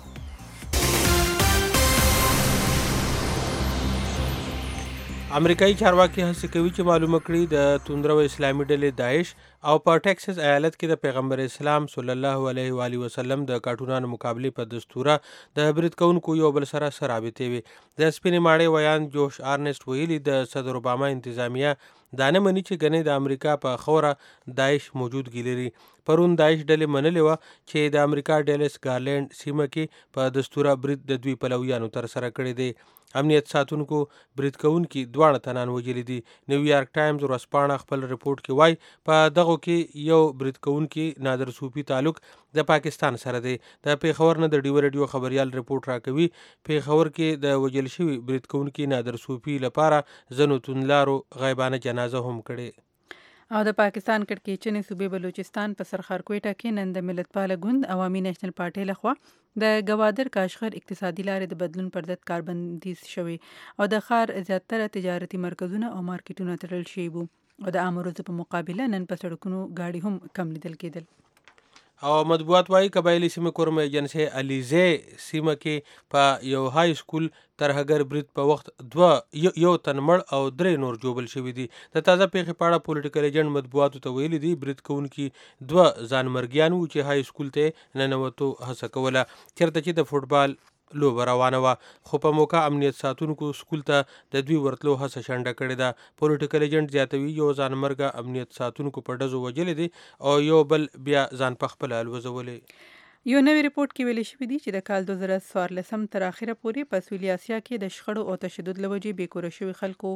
امریکایي چارواکي هڅه کوي چې معلومه کړي د توندرو اسلامي ډلې داعش او په ټکساس ایالت کې د پیغمبر اسلام صلی الله علیه و آله وسلم د کارټونانو مقابله په دستوره د برید کوونکو یو بل سره رابطې وي. د سپینې ماڼۍ ویان جوش آرنسټ ویلي د صدر اوباما انتظامیه دا نه مني چې ګنې د امریکا په خوره داعش موجودګي لري. پرون داعش ډلې منلې وه چې د امریکا ډیلس ګارلینډ سیمه کې په دستوره برید د دوی پلویانو تر سره کړی دی. امنیت ساتونکو برید کوونکي دواړه تنان وژلي دي. نیویارک ټایمز ورځپاڼه خپل رپورټ کې وایي په دغو کې یو برید کوونکي نادر صوفي تعلق د پاکستان سره دی. د پیښور نه د ډیو ریډیو خبريال رپورټ راکوي پیښور کې د وژل شوي برید کوونکي نادر صوفي لپاره ځنو توندلارو غیبانه جنازه هم کړې. او د پاکستان کړکېچنې صوبې بلوچستان په سرخار کویټه کې نن د ملتپاله ګوند عوامي نېشنل پارټۍ لخوا د ګوادر کاشغر اقتصادي لارې د بدلون پر ضد کاربندیز شوی او د ښار زیاتره تجارتي مرکزونه او مارکیټونه تړل شوي وو او د عامه ورځو په مقابله نن په سړکونو ګاډي هم کم لیدل کېدل. او مطبوعات وايي قبایلی سیمه کورم ایجنسی الیزه سیمه کې په یو های سکول ترهګر برید په وخت یو تن مړ او 3 نور جوبل شوي دي. د تازه پیښې په اړه پولیټیکل ایجنټ مطبوعاتو ته ویلي دي برید کوونکي 2 ځانمرګیان وو چې های سکول ته ننوتو هڅه کوله چېرته چې د فوټبال لوبه روانه وه خو په موقع امنیت ساتونکو سکول ته د دوی ورتلو هڅه شنډه کړې ده. پولیټیکل ایجنټ زیاتوي یو ځانمرګه امنیت ساتونکو په ډزو وجلې دي او یو بل بیا ځان په خپله الوځولې. یو نوی رپورټ کې ویل شوي دي چې د کال 2014 تر اخره پورې په سویلي اسیا کې د شخړو او تشدد له وجې بېکوره شوي خلکو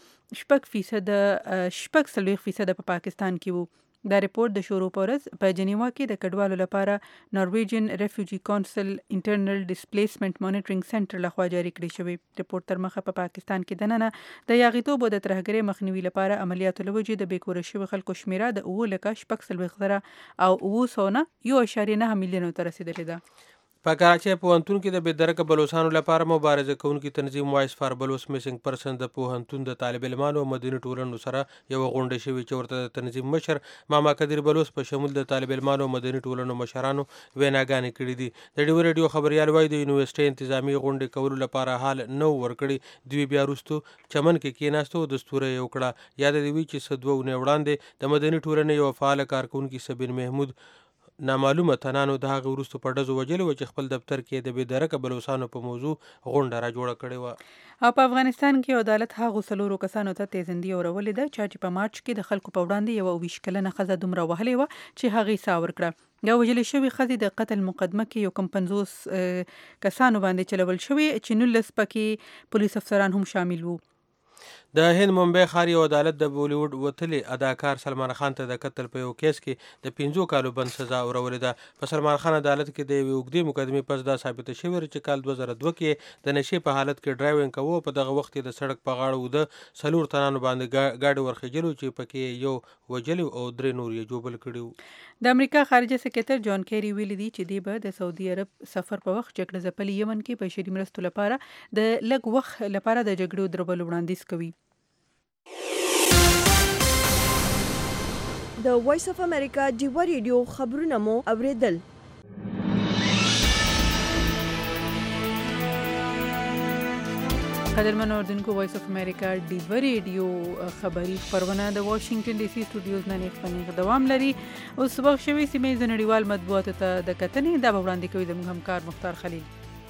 6% په پاکستان کې وو. دا رپورټ د شروع په ورځ په جنیوا کې د کډوالو لپاره نارویجن ریفیوجی کونسل انټرنل ډیسپلیسمنت مانیټرینګ سنټر لخوا جاری کړی شوی. رپورټ تر مخه په پاکستان کې دننه د یاغیتوب او د ترهګرۍ مخنیوي لپاره عملیاتو له وجې د بېکوره شوي خلکو شمیره د 9,640,000 او 9.9 میلیونو ته رسیدلې ده. په کراچۍ پوهنتون کې د بېدرکه بلوچستانو لپاره مبارزه کوونکي تنظیم وایس فار بلوچ میسنګ پرسن د پوهنتون د طالب علمانو او مدني ټولنو سره یو غونډه شوې چې ورته د تنظیم مشر ماما قدیر بلوچ په شمول د طالب علمانو او مدني ټولنو مشرانو ویناګانې کړې دي. د ډیو ریډیو خبريال وایي د یونیورسيټي انتظامی غونډې کولو لپاره حال نو ورکړي. دوی بیا وروستو چمن کې کېناستو دستور یې وکړه. یاد دې وي چې څه 2 ونې وړاندې د مدني ټولنې یو فعال کارکونکي سبین محمود نامعلومه تنانو د هغه وروسته په ډزو وجلې و چې خپل دفتر کې د بېدرکه بلوچستانو په موضوع غونډه را جوړه کړې وه. او په افغانستان کې عدالت هغو څلورو کسانو ته تیزندي اورولې ده چې په مارچ کې د خلکو په وړاندې یو 20 کلنه ښځه دومره وهلې وه چې هغې ساه ورکړه. یا وژل شوی ښځې د قتل مقدمه کې یو کم 50 کسانو باندې چلول شوی چې 19 پکې پولیس افسران هم شامل وو. د هند ممبئی ښار یو عدالت د بولیوډ وتلي اداکار سلمان خان ته د قتل په یو کیس کې د 15 کالو بند سزا اورولې ده. په سلمان خان عدالت کې د یوې اوږدې مقدمې پس دا ثابته شوې چې کال 2002 کې د نشې په حالت کې ډرایوینګ کوه. په دغه وخت کې د سړک په غاړه وده 4 تنانو باندې ګاډي ورخېجلو چې پکې یو وجلي او 3 نور یې جوبل کړي. د امریکا خارجه سکرټر جان کیری ویلي دی چې دی به د سعودي عرب سفر په وخت جګړه ځپلي یمن کې بشري مرستو لپاره د لږ وخت لپاره د جګړو درولو وړاندیز کوي. د وایس اف امریکا ډیوا ریډیو خبرونه مو اوریدل. قدرمن اوردونکو وایس اف امریکا ډیوا ریډیو خبری خبرونه د واشنگټن ډي سي سټوډیوز نه نیخ دوام لري. اوس وخت شوی سیمه نړیوال مطبوعاتو ته د کتنې دا وړاندې کوي زموږ همکار مختار خلیل.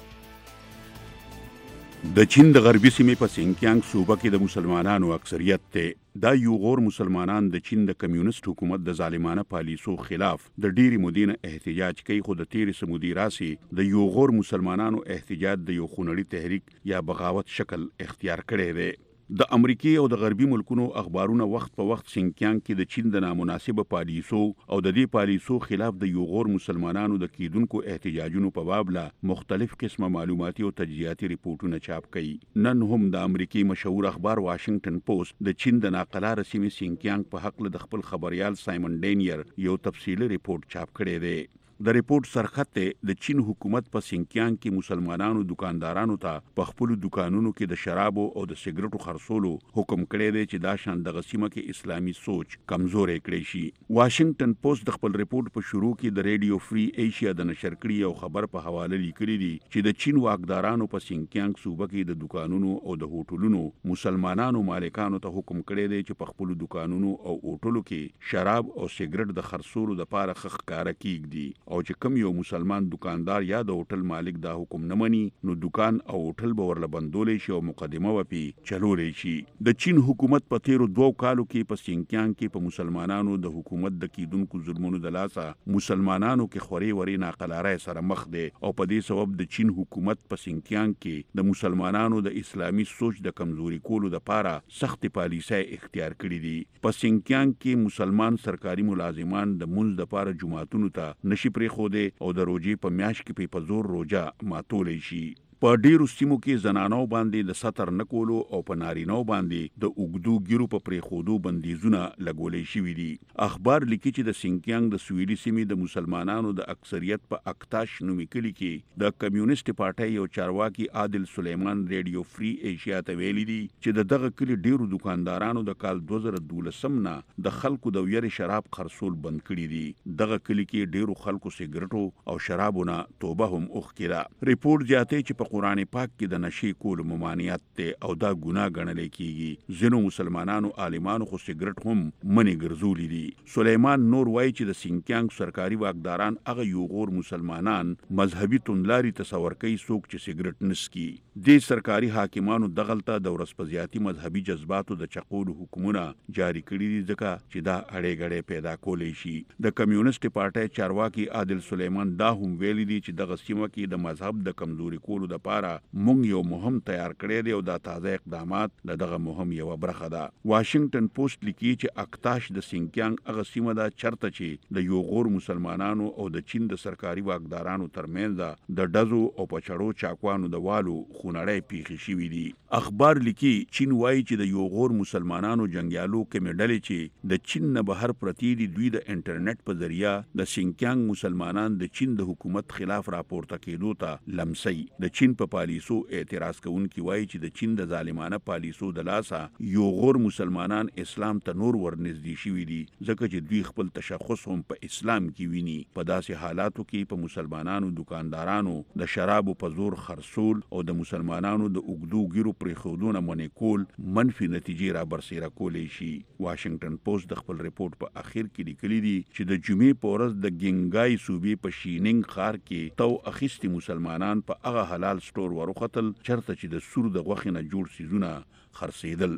د چین د غربي سیمې په سینکیانګ صوبه کې د مسلمانانو اکثریت ته دا یو غور مسلمانان د چین د کمیونست حکومت د ظالمانه پالیسو خلاف د ډیری مودې نه احتجاج کوي. خو د تیرې سمودي راسي د یو غور مسلمانانو احتجاج د یو خونړي تحریک یا بغاوت شکل اختیار کړی دی. د امریکای او د غربي ملکونو اخبارونه وخت په وخت سینکیانګ کې د چین د نامناسبه پالیسو او د دې پالیسو خلاف د یو غور مسلمانانو د کیدونکو احتجاجونو په باب لا مختلف قسمه معلوماتي او تجزیاتي ریپورتونه چاپ کړي. نن هم د امریکای مشهور اخبار واشنگټن پوسټ د چین د ناقلاره سیمې سینکیانګ په حق له خپل خبريال سایمن ډینیر یو تفصیلی ریپورت چاپ کړی دی. د ریپورت سرخط د چین حکومت په سینکیانګ کې مسلمانانو دکاندارانو ته په خپل دکانونو کې د شرابو او د سیګریټو خرڅولو حکم کړی دی چې دا شان د غسیمه کې اسلامي سوچ کمزورې کړی شي. واشنگټن پوسټ د خپل ریپورت په شروع کې د ریډیو فری ایشیا د نشر کړي یو خبر په حواله لیکلي دي چې د چین واکدارانو په سینکیانګ صوبه کې د دکانونو او د هوټلونو مسلمانانو مالکانو ته حکم کړی دی چې په خپل دکانونو او هوټلو کې شراب او سیګریټ د خرڅولو لپاره ښکاره کیږي. او چې کوم یو مسلمان دکاندار یا د هوټل مالک دا حکم نه مني نو دکان او هوټل به ورله بندولې شي او مقدمه وپی چلولې شي. د چین حکومت په تیرو 2 کالو کې په سینکیانګ کې په مسلمانانو د حکومت د کیدونکو ظلمونو د لاسه مسلمانانو کې خوري وري ناقلاره سره مخ دی او په دې سبب د چین حکومت په سینکیانګ کې د مسلمانانو د اسلامي سوچ د کمزوري کولو لپاره سخت پالیسۍ اختیار کړې دي. په سینکیانګ کې مسلمان سرکاري ملازمان د منځ لپاره جمعهتونو ته نشي خوده او د روجي په میاش کې په زور روجا ماتولې شي. په ډیرو سیمو کې زنانو باندې د ستر نکولو او په نارینو باندې د اوګدو ګیرو په پریخودو بندیزونه لګولې شوې دي. اخبار لیکي چې د سینکیانګ د سویلي سیمې د مسلمانانو د اکثریت په اکتاش نومي کلی کې د کمیونست پارټۍ یو چارواکي عادل سلیمان ریډیو فری ایشیا ته ویلي دي چې دغه کلی ډیرو دکاندارانو د کال 2012 نه د خلکو د ویری شراب خرڅول بند کړي دي. دغه کلی کې ډیرو خلکو سیګریټو او شرابونه توبه هم اوخکړه. ریپورت جاته چې په قرآن پاک کې د نشي کول ممانعت ته او دا ګناه ګڼل کیږي. ځینو مسلمانانو عالمانو خو سیګریټ هم منې ګرځولې دي. سلیمان نور وایي چې د سینکیانګ سرکاري واکداران هغه یو غور مسلمانان مذهبي توندلاري تصور کوي څوک چې سیګریټ نسکي. د سرکاري حاکمانو دغلطه د ورسپزیاتي مذهبي جذباتو د چقولو حکمونه جاری کړي دي ځکه چې دا اړې غړې پیدا کولې شي. د کمیونست پارټۍ چارواکي عادل سلیمان دا هم ویلي دي چې د غسیمه کې د مذهب د کمزوري کولو د لپاره مونږ یو مهم تیار کړی دی او دا تازه اقدامات دغه مهم یو برخه ده. واشنگټن پوسټ لیکي چې اکتاش د سینکیانګ هغه سیمه ده چرته چې د یو غور مسلمانانو او د چین د سرکاري واکدارانو ترمنځ د ډزو او پچړو چاکوانو د والو خونړی پیښې شوې دي. اخبار لیکي چین وایي چې د یو غور مسلمانانو جنگیالو کې مډلې چې د چین نه بهر پرتی دي دوی د انټرنیټ په ذریعہ د سینکیانګ مسلمانان د چین د حکومت خلاف راپورته کېدو ته لمسي. د چین په پالیسو اعتراض کوونکي وایي چې د چین د ظالمانه پالیسو د لاسه یو غور مسلمانان اسلام ته نور ورنږدې شوي دي ځکه چې دوی خپل تشخص هم په اسلام کې ویني. په داسې حالاتو کې په مسلمانانو دکاندارانو د شرابو په زور خرڅول او د مسلمانانو د اوګدو ګیرو پرېښودونه منې کول منفي نتیجې را برسېره کولی شي. واشنگټن پوسټ د خپل ریپورت په اخر کې لیکلي دي چې د جمعې په ورځ د ګینګای صوبې په شینینګ ښار کې تو اخیستي مسلمانان په هغه حلال سټور وروختل چرته چې د سور د غوښې نه جوړ سیزونه خرڅېدل.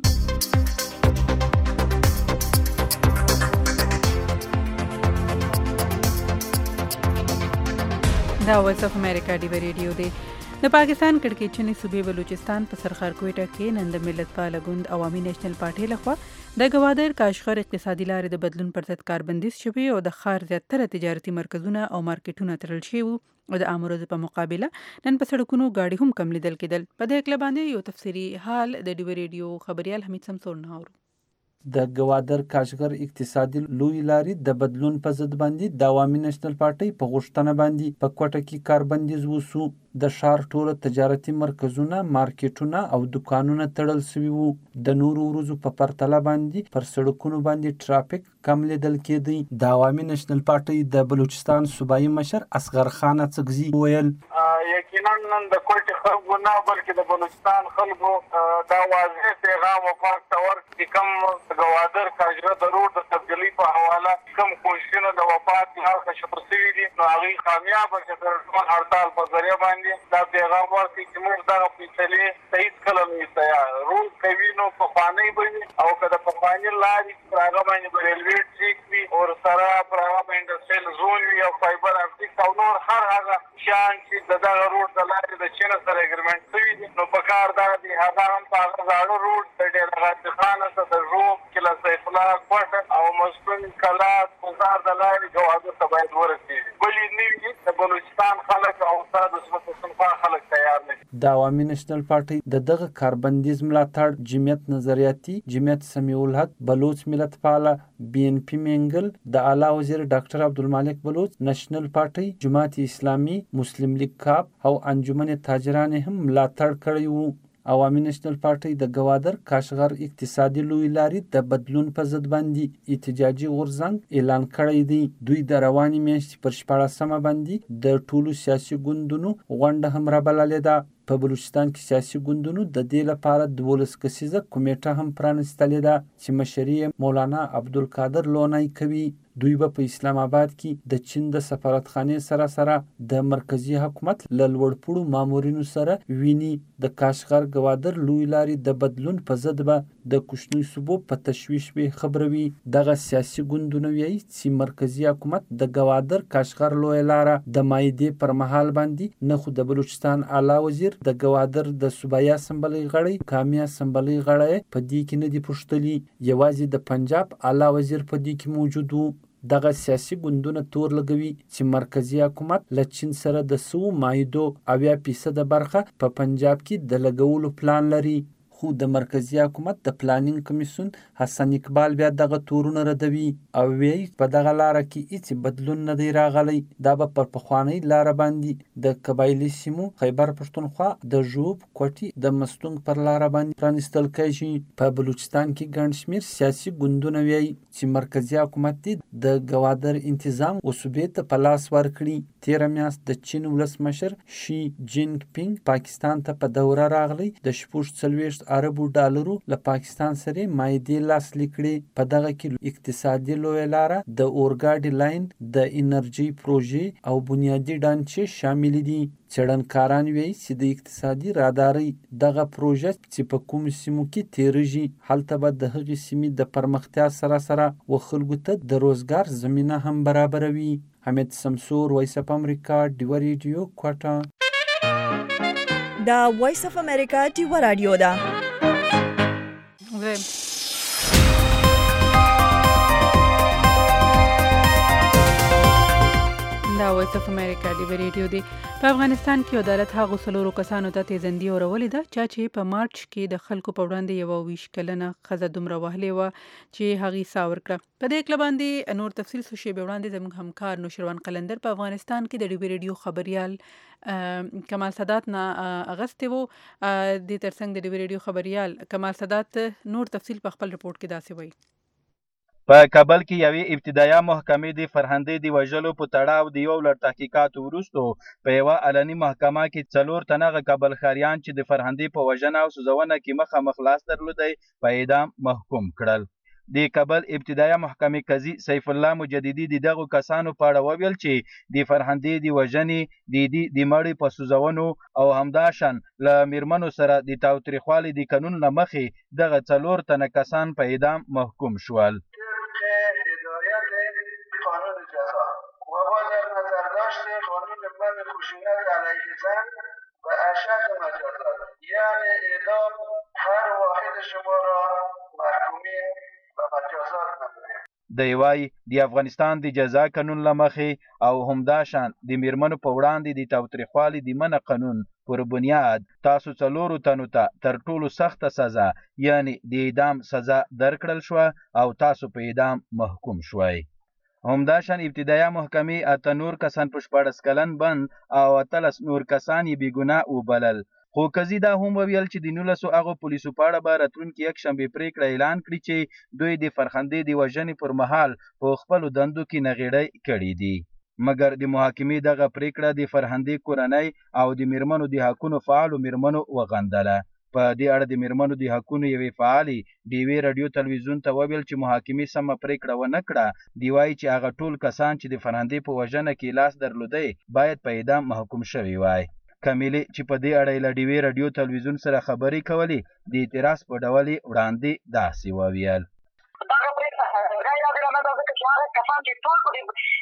دا وایس اف امریکا ډیوی ریډیو دی. د پاکستان کړکېچنې صوبې بلوچستان په سرخار کوټه کې نن د ملت پاله ګوند عوامي نېشنل پارټۍ لخوا د ګوادر کاشغر اقتصادي لارې د بدلون پر ضد کاربندیز شوی او د ښار زیاتره تجارتي مرکزونه او مارکیټونه تړل شوي وو او د عامه ورځو په مقابله نن په سړکونو ګاډي هم کم لیدل کېدل. په دې هکله باندې یو تفصیلي حال د ډیوی ریډیو خبریال حمید سمسور نه اورو. د ګوادر کاشغر اقتصادي لوی لارې د بدلون په ضد باندې د عوامي نېشنل پارټۍ په غوښتنه باندې په کوټه کې کاربندیز وسو. د ښار ټوله تجارتي مرکزونه، مارکیټونه او دکانونه تړل شوي وو. د نورو ورځو په پرتله باندې پر سړکونو باندې ټرافیک کم لیدل کېدی. د عوامي نېشنل پارټۍ د بلوچستان صوبایي مشر اصغر خان اڅکزي ویل یقینا نن د کوټې خلکو نه بلکې د بلوچستان خلکو دا واضح پیغام وفاق ته ورکړي چې کوم ګوادر کاشغر د روډ د تبدیلۍ په حواله کوم کوششونه د وفاق لپاره شروع شوي دي نو هغوی کامیابه چې د ټول هړتال په ذریعه باندې دا پیغام ورکړي چې موږ دغه فیصلې ته هېڅکله نه یو تیار. روډ کوي نو پخوانی به وي او که د پخواني لارې پر هغه باندې به ریلوې ټریک وي ورسره پر هغه به انډسټریل زون وي او فایبر اپټیک او نور هر هغه شیان چې د دغه روډ د لارې د چین سره اګریمنټ شوي دي نو په کار دا دی هغه هم په هغه زاړه روډ د ډېر غازي خانه ته د ژوب کله سیف الله کوټه او مسکون کلات گزار د لارې ګوادر ته باید ورسېږي. بلې نه وي د بلوچستان خلک او ستا د ځمکو پښتونخوا خلک تیار نه دي. د عوامي نېشنل پارټۍ د دغه کاربندیز ملاتړ جمعیت نظریاتي، جمعیت سمیع الحق، بلوچ ملت پاله، BNP منګل، د اعلی وزیر ډاکټر عبدالمالک بلوچ، نېشنل پارټۍ، جماعت اسلامي، مسلم لیگ کاپ او انجمن تاجران هم ملاتړ کړی وو. عوامي نېشنل پارټۍ د ګوادر کاشغر اقتصادي لوی لارې د بدلون په ضد باندې احتجاجي غورځنګ اعلان کړی دی. دوی د روانې میاشتې پر 14مه باندې د ټولو سیاسي ګوندونو غونډه هم رابللې ده. په بلوچستان کې سیاسي ګوندونو د دې لپاره 12 کسیزه کمیټه هم پرانستلې ده چې مشري مولانا عبدالقادر لونی کوي. دوی به په اسلام آباد کې د چین د سفارتخانې سره د مرکزی حکومت له لوړپوړو مامورینو سره ویني. د کاشغر ګوادر لوی لارې د بدلون په ضد به د کوچنیو صوبو په تشویش به خبروي. دغه سیاسي ګوندونه وایي چې مرکزی حکومت د ګوادر کاشغر لوی لاره د مایدې پر مهال باندې نه خو د بلوچستان اعلی وزیر د ګوادر د صوبایي اسمبلی غړی قامي اسمبلی غړی په دې کې نه دي پوښتلي. یوازې د پنجاب اعلی وزیر په دې کې موجود وو. دغه سیاسي ګوندونه تور لګوي چې مرکزی حکومت له چین سره د 100 معاهدو 80% برخه په پنجاب کې د لګولو پلان لري. خو د مرکزی حکومت د پلانینګ کمیسیون حسن اقبال بیا دغه تورونه ردوي او وایي په دغه لاره کې هیڅ بدلون نه دی راغلی. دا به پر پخوانۍ لاره باندې د قبایلي سیمو خیبر پښتونخوا د ژوب کوټي د مستونګ پر لاره باندې پرانستل کېږي. په بلوچستان کې ګڼ شمېر سیاسي ګوندونه وایي چې مرکزی حکومت دې د ګوادر انتظام وصوبې ته په لاس ورکړي. تېره میاشت د چین ولسمشر شي جینګ پینګ پاکستان ته په دوره راغلی. د 40 عربو ډالرو له پاکستان سره مایدې لاسلیک کړي. په دغه کې اقتصادي لویه لاره، د اورګاډي لاین، د انرژي پروژې او بنیادي ډانچې شامل دي. څېړنکاران وایي چې د اقتصادي رادارۍ دغه پروژه چې په کومو سیمو کې تیریږي هلته به د هغې سیمې د پرمختیا سره و خلکو ته د روزګار زمینه هم برابروي. حمید سمسور، وایس اف امریکا، ډیوه ریډیو، کوټه. دا وایس اف امریکا ډیوه رادیو ده. دا وایس اف امریکا ډیوی ریډیو دی. په افغانستان کې عدالت هغو څلورو کسانو ته تیزندي اورولې ده چې په مارچ کې د خلکو په وړاندې 21 کلنه ښځه دومره وهلې وه چې هغې ساه ورکړه. په دې هکله باندې نور تفصیل څه شیبې وړاندې زموږ همکار نوشروان قلندر په افغانستان کې د ډیوی ریډیو خبریال کمال سادات نه اغستې وو. دې ترڅنګ د ډیوی ریډیو خبریال کمال سادات نور تفصیل په خپل رپورټ کې داسې وایي. په کابل کې یوې ابتدایه محکمې د فرهندې د وژلو په تړاو د یو لړ تحقیقاتو وروستو په یوه علني محکمه کې 4 تنه کابل ښاریان چې د فرهندې په وژنه او سوځونه کې مخامخ لاس درلودی په اعدام محکوم کړل. د کابل ابتدایه محکمې قاضي سیف الله مجددي د دغو کسانو په اړه وویل چې د فرهندې د وژنې د مړي په سوځونو او همداشان له میرمنو سره د تاوتریخوالي د قانون له مخې دغه 4 تنه کسان په اعدام محکوم شول. قانون جزا و با در نظر داشت قانون من خشونت علیه زن و اشد مجازات یعنی اعدام هر واحد شما را محکومین و مجازات نمایید. دی وایي د افغانستان د جزا قانون له مخې او همداشان د میرمنو په وړاندې د تاوتریخوالي د منع قانون پر بنیاد تاسو 4 تنو ته تر ټولو سخته سزا یعنی د اعدام سزا درکړل شوه او تاسو په اعدام محکوم شوئ. همداشان ابتدایه محکمې 8 نور کسان په 14 کلن بند او 13 نور کسان یې بېګناه وبلل. خو قاضي دا هم وویل چې د 19 هغو پولیسو په اړه به راتلونکي یکشنبې پرېکړه اعلان کړي چې دوی د فرخندې د وژنې پر مهال په خپلو دندو کې نغېړۍ کړي دي. مګر د محاکمې دغه پرېکړه د فرهندې کورنۍ او د میرمنو د حقونو فعالو میرمنو وغندله. په دې اړه د میرمنو د حقونو یوې فعالې د یوې راډیو تلویزیون ته وویل چې محاکمې سمه پرېکړه ونه کړه. دی وایي چې هغه ټول کسان چې د فرهندې په وژنه کې لاس درلودی باید په اعدام محکوم شوي وای. کمیلې چې په دې اړه یې له ډیوې راډیو تلویزیون سره خبرې کولې د اعتراض په ډول یې وړاندې داسې وویل. دغه پرېکړه غیر عادلانه ده ځکه چې هغه کسان چې ټول په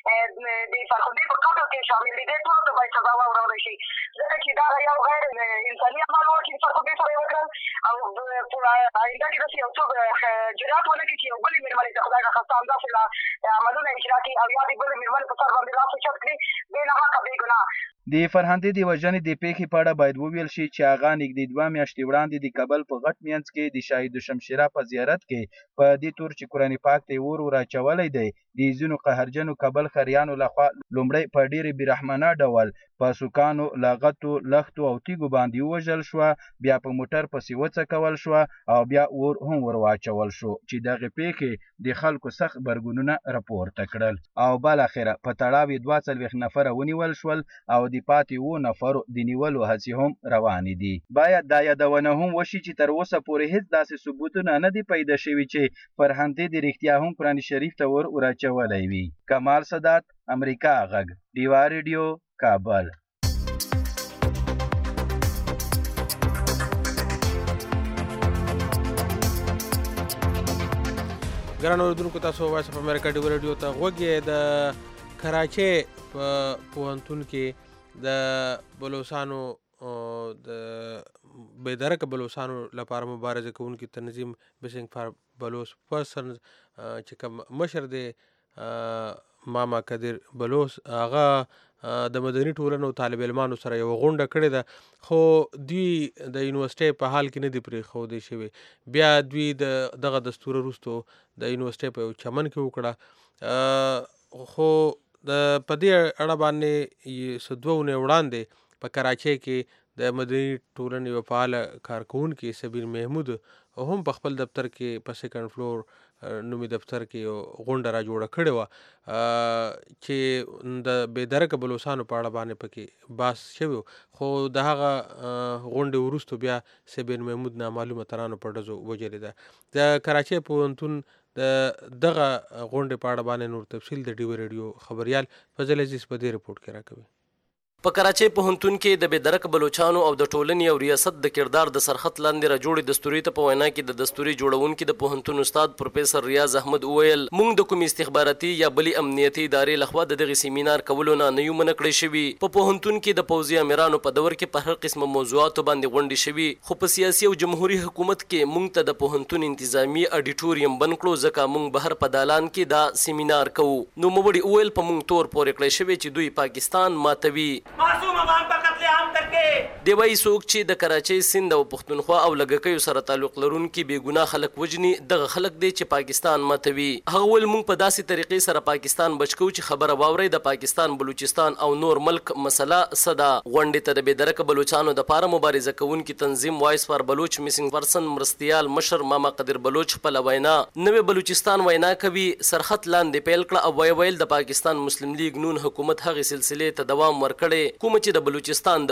د فرخندې په قتل کې شامل دي دې ټولو ته باید سزا واورولی شي ځکه چې دا یو غیر انساني عمل و چې فرخندې سره یې وکړل او په آینده کې داسې یو څوک جرات ونه کړي چې یو بلې مېرمنې ته خدای نخواسته همداسې عملونه اجرا کړي او یا د بلې مېرمنې په سر باندې لاس اوچت کړي بې ناحقه بې ګناه. د فرهندې د وژنې د پیښې په اړه باید وویل شي چې هغه نږدې 2 میاشتې وړاندې د کابل په غټ مینځ کې د شاهد شمشیره په زیارت کې په دې تور چې قرآن پاک ته اور اچولی دی د ځینو قهرجنو کابل خریانو لخوا لومړی په ډېرې بېرحمانه ډول په سوکانو، لغتو، لښتو او تیږو باندې ووژل شوه، بیا په موټر پسې وڅکول شوه او بیا اور هم ور واچول شو چې دغې پیښې د خلکو سخت غبرګونونه راپورته کړل او بالاخره په تړاو یې 42 نفره ونیول شول او د پاتې 7 نفرو د نیولو هڅې هم روانې دي. باید دا یادونه هم وشي چې تر اوسه پورې هیڅ داسې ثبوتونه نه دي پیدا شوي چې فرهندې د رښتیا هم قرآن شریف ته ور اچولی وي. کمال سادات، امریکا غږ، ډیوا ریډیو، کابل. ګرانو اوریدونکو، تاسو وایس اف امریکا ډیوا ریډیو ته غوږ یې. د کراچۍ په پوهنتون کې د بلوچستانو د بېدرکه بلوچستانو لپاره مبارزه کوونکي تنظیم میسنګ فار بلوچ پرسنز چې کوم مشر دی ماما قدیر بلوچ، هغه د مدني ټولنو طالب علمانو سره یو غونډه کړې ده، خو دوی د یونیورسټۍ په حال کې نه دي پرېښودی شوي. بیا دوی دغه دستور وروستو د یونیورسټۍ په یو چمن کې وکړه. خو په دې اړه باندې 2 اونۍ وړاندې په کراچۍ کې د مدني ټولنې یو فعاله کارکوونکي سبیر محمود هم په خپل دفتر کې په 2nd فلور نومي دفتر کې یو غونډه را جوړه کړې وه چې د بېدرکه بلوچستانو په اړه باندې پکې بحث شوی و. خو د هغه غونډې وروستو بیا سبیر محمود نامعلومه ترانو په ډزو وژلې ده. د کراچۍ پوهنتون د دغه غونډې په اړه باندې نور تفصیل د ډیوا ریډیو خبریال فضل عزیز په دې رپورټ کې راکوي. په کراچۍ پوهنتون کې د بېدرکه بلوچانو او د ټولنې او ریاست د کردار د سرخط لاندې را جوړې دستوري ته په وینا کې د دستوري جوړونکي د پوهنتون استاد پروفیسر ریاض احمد وویل موږ د کوم استخباراتي یا بلې امنیتي ادارې لخوا د دغې سیمینار کولو نه یو منع کړی شوي. په پوهنتون کې د پوځي امیرانو په دور کې په هر قسمه موضوعاتو باندې غونډې شوي، خو په سیاسي او جمهوري حکومت کې موږ ته د پوهنتون انتظامی اډیټوریم بند کړو ځکه موږ بهر په دالان کې دا سیمینار کوو. نو موړي وویل په موږ تور پورې کړی شوی چې دوی پاکستان ماتوي. دی وایي څوک چې د کراچۍ، سند او پښتونخوا او لږکیو سره تعلق لرونکي بې ګناه خلک وژني، دغه خلک دی چې پاکستان ماتوي. هغه ویل موږ په داسې طریقې سره پاکستان بچ کوو چې خبره واورئ د پاکستان، بلوچستان او نور ملک مسله څه ده. غونډې ته د بېدرکه بلوچانو دپاره مبارزه کوونکي تنظیم وایس فار بلوچ میسنګ پرسن مرستیال مشر ماما قدیر بلوچ خپله وینا نوې بلوچستان وینا کوي سرحد لاندې پیل کړه او ویل د پاکستان مسلم لیگ نون حکومت هغې سلسلې ته دوام ورکړی کومه چې د بلوچستان د ولس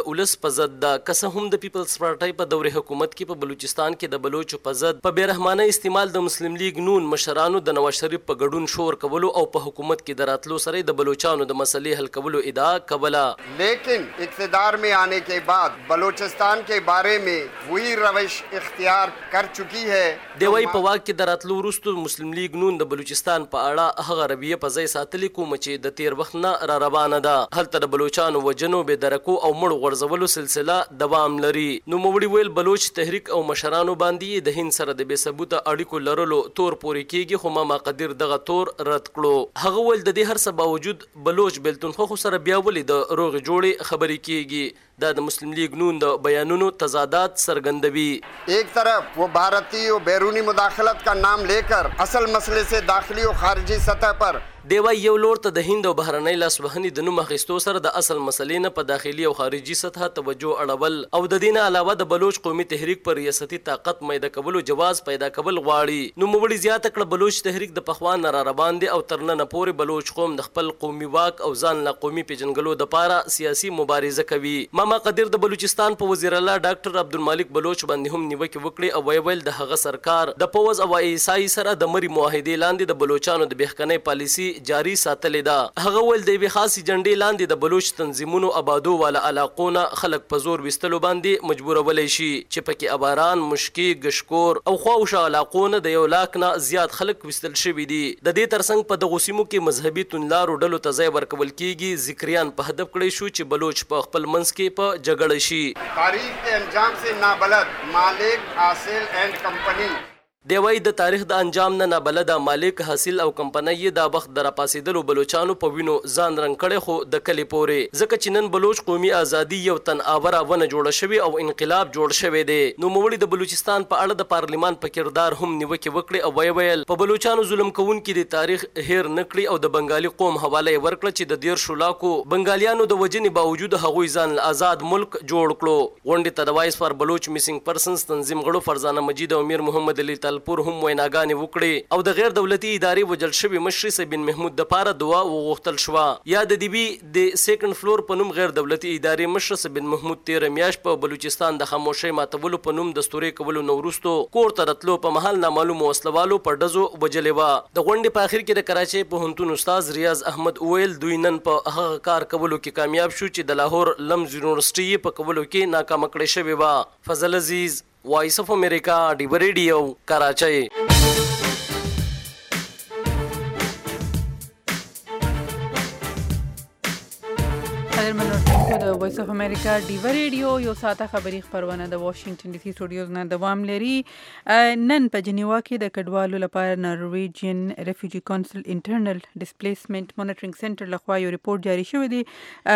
په ضد ده. که څه هم د پیپلز پارټۍ په دور حکومت کې په بلوچستان کې د بلوچو په ضد په بېرحمانه استعمال د مسلم لیگ نون مشرانو د نواز شریف په ګډون شور کولو او په حکومت کې د راتلو سره د بلوچانو د مسلې حل کولو ادعا کوله. لیکن اقتدار में आने के बाद बलूचिस्तान के बारे में वही रविश इख्तियार कर चुकी है. دوی په واک کې د راتلو وروسته مسلم لیگ نون د بلوچستان په اړه هغه رویه په ځای ساتلې کومه چې د تیر وخت نه را روانه ده. هلته د بلوچانو وجنو بې درکو او مړو غورځولو سلسله دوام لري. نوموړي ویل بلوچ تحریک او مشرانو باندې د هند سره د بې ثبوته اړیکو لرلو تور پورې کیږي، خو ماما قدیر دغه تور رد کړو. هغه ویل د دې هر څه باوجود بلوچ بیلتونخوا سره بیا ولې د روغې جوړې خبرې کیږي. دا د مسلم لیگ نون د بیانونو تضادات څرګندوي. एक तरफ वो भारतीय और बैरूनी मुदाखलत का नाम लेकर असल मसले से दाखिली और खारजी सतह पर دیوی یو لور ته د هند او بهرنۍ لاسوهنې د نوم اخیستو سره د اصل مسلې نه په داخلي او خارجي سطح توجه اړول او د دې نه علاوه د بلوچ قومي تحریک پر ریاستي طاقت میده کولو جواز پیدا کول غواړي. نوموړي زیاته کړه بلوچ تحریک د پخوا نه را روان دی او تر ننه پورې بلوچ قوم د خپل قومي واک او ځان له قومي پیژنګلو دپاره سیاسي مبارزه کوي. ماما قدیر د بلوچستان په وزیر الله ډاکټر عبدالمالک بلوچ باندې هم نیوکې وکړې او ویل د هغه سرکار د پوځ او عیسائی سره د مري معاهدې لاندې د بلوچانو د بهخنۍ پالیسي جاری ساتل ده. هغه ول د یوې خاصې جنډې لاندې د بلوچ تنظیمونو آبادو والا علاقونه خلک په زور وستلو باندې مجبورولی شي چې پکې اباران، مشکي، گشکور او خواوشا علاقونه د 1 لاک نه زیات خلک وستل شوي دي. د دې ترڅنګ په دغو سیمو کې مذهبي توندلارو ډلو ته ځای ورکول کیږي. ذکریان په هدف کړی شو چې بلوچ په خپل منځ کې په جګړه شي. تاریخ کے انجام سے نابلد مالک حاصل اینڈ کمپنی دیوی د تاریخ د انجام نه نابلده مالک حاصل او کمپنۍ دا وخت د راپاسېدلو بلوچانو په وینو ځان رنګ کړی، خو د کلي پورې ځکه چې نن بلوچ قومي ازادي یو تن آوره ونه جوړه شوې او انقلاب جوړ شوی دی. نوموړي د بلوچستان په اړه د پارلمان په کردار هم نیوکې وکړې او ویل په بلوچانو ظلم کوونکي د تاریخ هیر نه کړي او د بنګالي قوم حواله یې ورکړه چې د 13 لاکو بنګالیانو د وجنې باوجود هغوی ځان آزاد ملک جوړ کړو. غونډې ته د وایس فار بلوچ میسنګ پرسنز تنظیم غړو فرزانه مجید او امیر محمد علي تالپور هم ویناګانې وکړې او د غیر دولتي ادارې وجل شوي مشري سبین محمود دپاره دعا وغوښتل شوه. یا د دیبي د سیکنډ فلور په نوم غیر دولتي ادارې مشر سبین محمود 13 میاشت په بلوچستان د خاموشۍ ماتولو په نوم د ستورې کولو نه وروستو کور ته راتلو په مهال نامعلومو وسلوالو په ډزو وجلې وه. د غونډې په اخر کې د کراچۍ پوهنتون استاد ریاض احمد وویل دوی نن په هغه کار کولو کې کامیاب شو چې د لاهور لمز یونیورسټي په کولو کې ناکامه کړې شوې وه. فضل عزیز، وایس اف امریکا، ډیو ریډیو، کراچۍ. د وایس اف امریکا ډیو ریډیو یو ساعته خبری خبرونه د واشنگټن ډي سي سټوډیوز نه دوام لري. نن په جنیوا کې د کډوالو لپاره نارویجین ریفیوجی کونسل انټرنل ډیسپلیسمنت مانیټرینګ سنټر لخوا یو ریپورت جاری شوی دی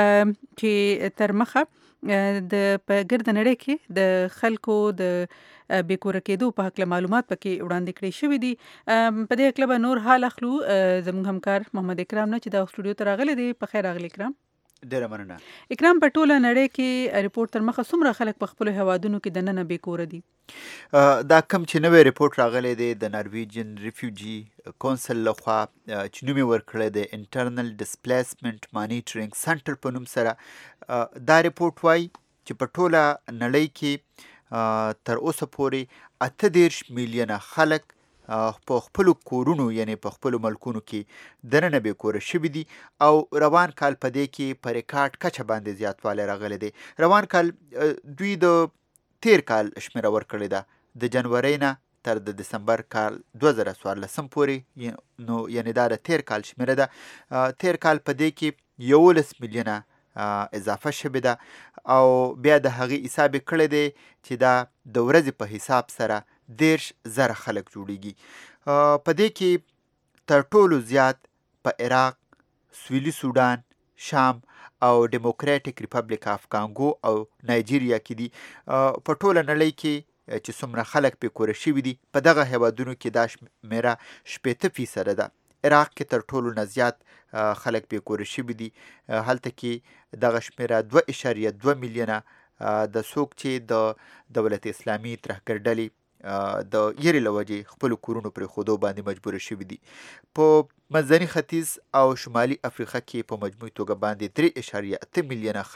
چې تر مخه د په ګرد نړۍ کې د خلکو د بیکوره کېدو په حق معلومات پکې وړاندې کړي شوي دي. په دې حق به نور حال اخلو زموږ همکار محمد اکرام نه چې دا سټوډیو ته راغلی دی. په خیر راغلی اکرام. ډیره مننه. اکرام، په ټوله نړۍ کې ریپورت تر مخه څومره خلک په خپلو هیوادونو کې دننه بیکوره دي؟ دا کم چې نوی ریپورت راغلی دی د نارویجن ریفیوجی کونسل لخوا چې نوم یې ورکړی دی انټرنل ډسپلیسمنټ مانیټرینګ سنټر په نوم سره. دا ریپورت وایي چې په ټوله نړۍ کې تر اوسه پورې 38 میلیونه خلک په خپلو کورونو یعنی په خپلو ملکونو کې دننه بیکوره شوي دي او روان کال په دې کې په ریکارډ کچه باندې زیاتوالی راغلی دی. روان کال دوی د تیر کال شمیره ورکړې ده د جنورۍ نه تر د دسمبر کال 2014 پورې، نو یعنی دا د تیر کال شمیره ده. تیر کال په دې کې 11 میلیونه اضافه شوې ده او بیا د هغې حساب یې کړی دی چې دا د ورځې په حساب سره 10,000 خلک جوړیږي. په دې کې تر ټولو زیات په عراق، سویلي سودان، شام او ډیموکریټک ریپبلیک اف کانګو او نایجیریا کې دي. په ټوله نړۍ کې چې څومره خلک بیکوره شوي دي په دغه هیوادونو کې دا شمیره 80% ده. عراق کې تر ټولو نه زیات خلک بیکوره شوي دي. هلته کې دغه شمیره 2.2 میلیونه د څوک چې د دولت اسلامي ترهګر ډلې د یری له وجې خپلو کورونو پرېښودو باندې مجبوره شوي دي. په منځني ختیځ او شمالي افریقا کې په مجموعي توګه باندې 3.8 میلیونه خلک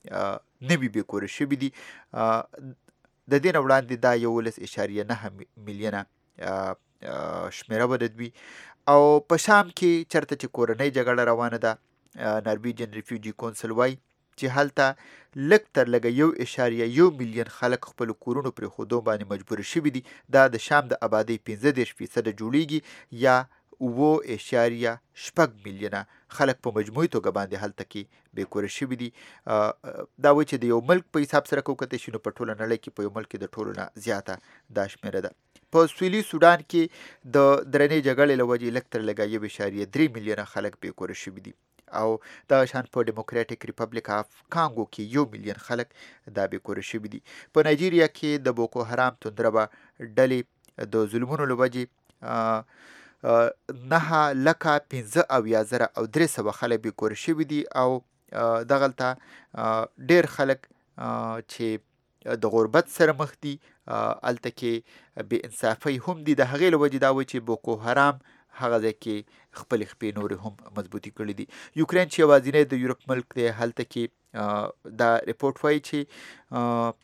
نوي بېکوره شوي دي. د دې نه وړاندې دا 11.9 میلیونه شمیره به دوي. او په شام کې چېرته چې کورنۍ جګړه روانه ده، نارویجن ریفیوجي کونسل وایي چې هلته لږ تر لږه 1.1 میلیون خلک خپلو کورونو پرېښودو باندې مجبور شوي دي. دا د شام د آبادۍ 15% جوړیږي، یا 7.6 میلیونه خلک په مجموعي توګه باندې هلته کې بېکوره شوي دي. دا وایي چې د یو ملک په حساب سره که وکتلی شي نو په ټوله نړۍ کې په یو ملک کې د ټولو نه زیاته دا شمېره ده. په سویلي سودان کې د درنې جګړې له وجې لږ تر لږه 1.3 میلیونه خلک بېکوره شوي دي. او دغه شان په ډیموکراتیک ریپبلیک اف کانګو کې 1 میلیون خلک دا بېکوره شوي دي. په نایجیریا کې د بوکو حرام توندربه ډلې د ظلمونو له وجې 9,15,300 خلک بېکوره شوي دي. او دغلته ډېر خلک چې د غربت سره مخ دي، هلته کې بې انصافۍ هم دي. د هغې له وجې دا وایي چې بوکو حرام هغه ځای کې خپلې خپې نورې هم مضبوطي کړي دي. یوکرین چې یوازینی د یورپ ملک دی، هلته کې دا ریپورټ وایي چې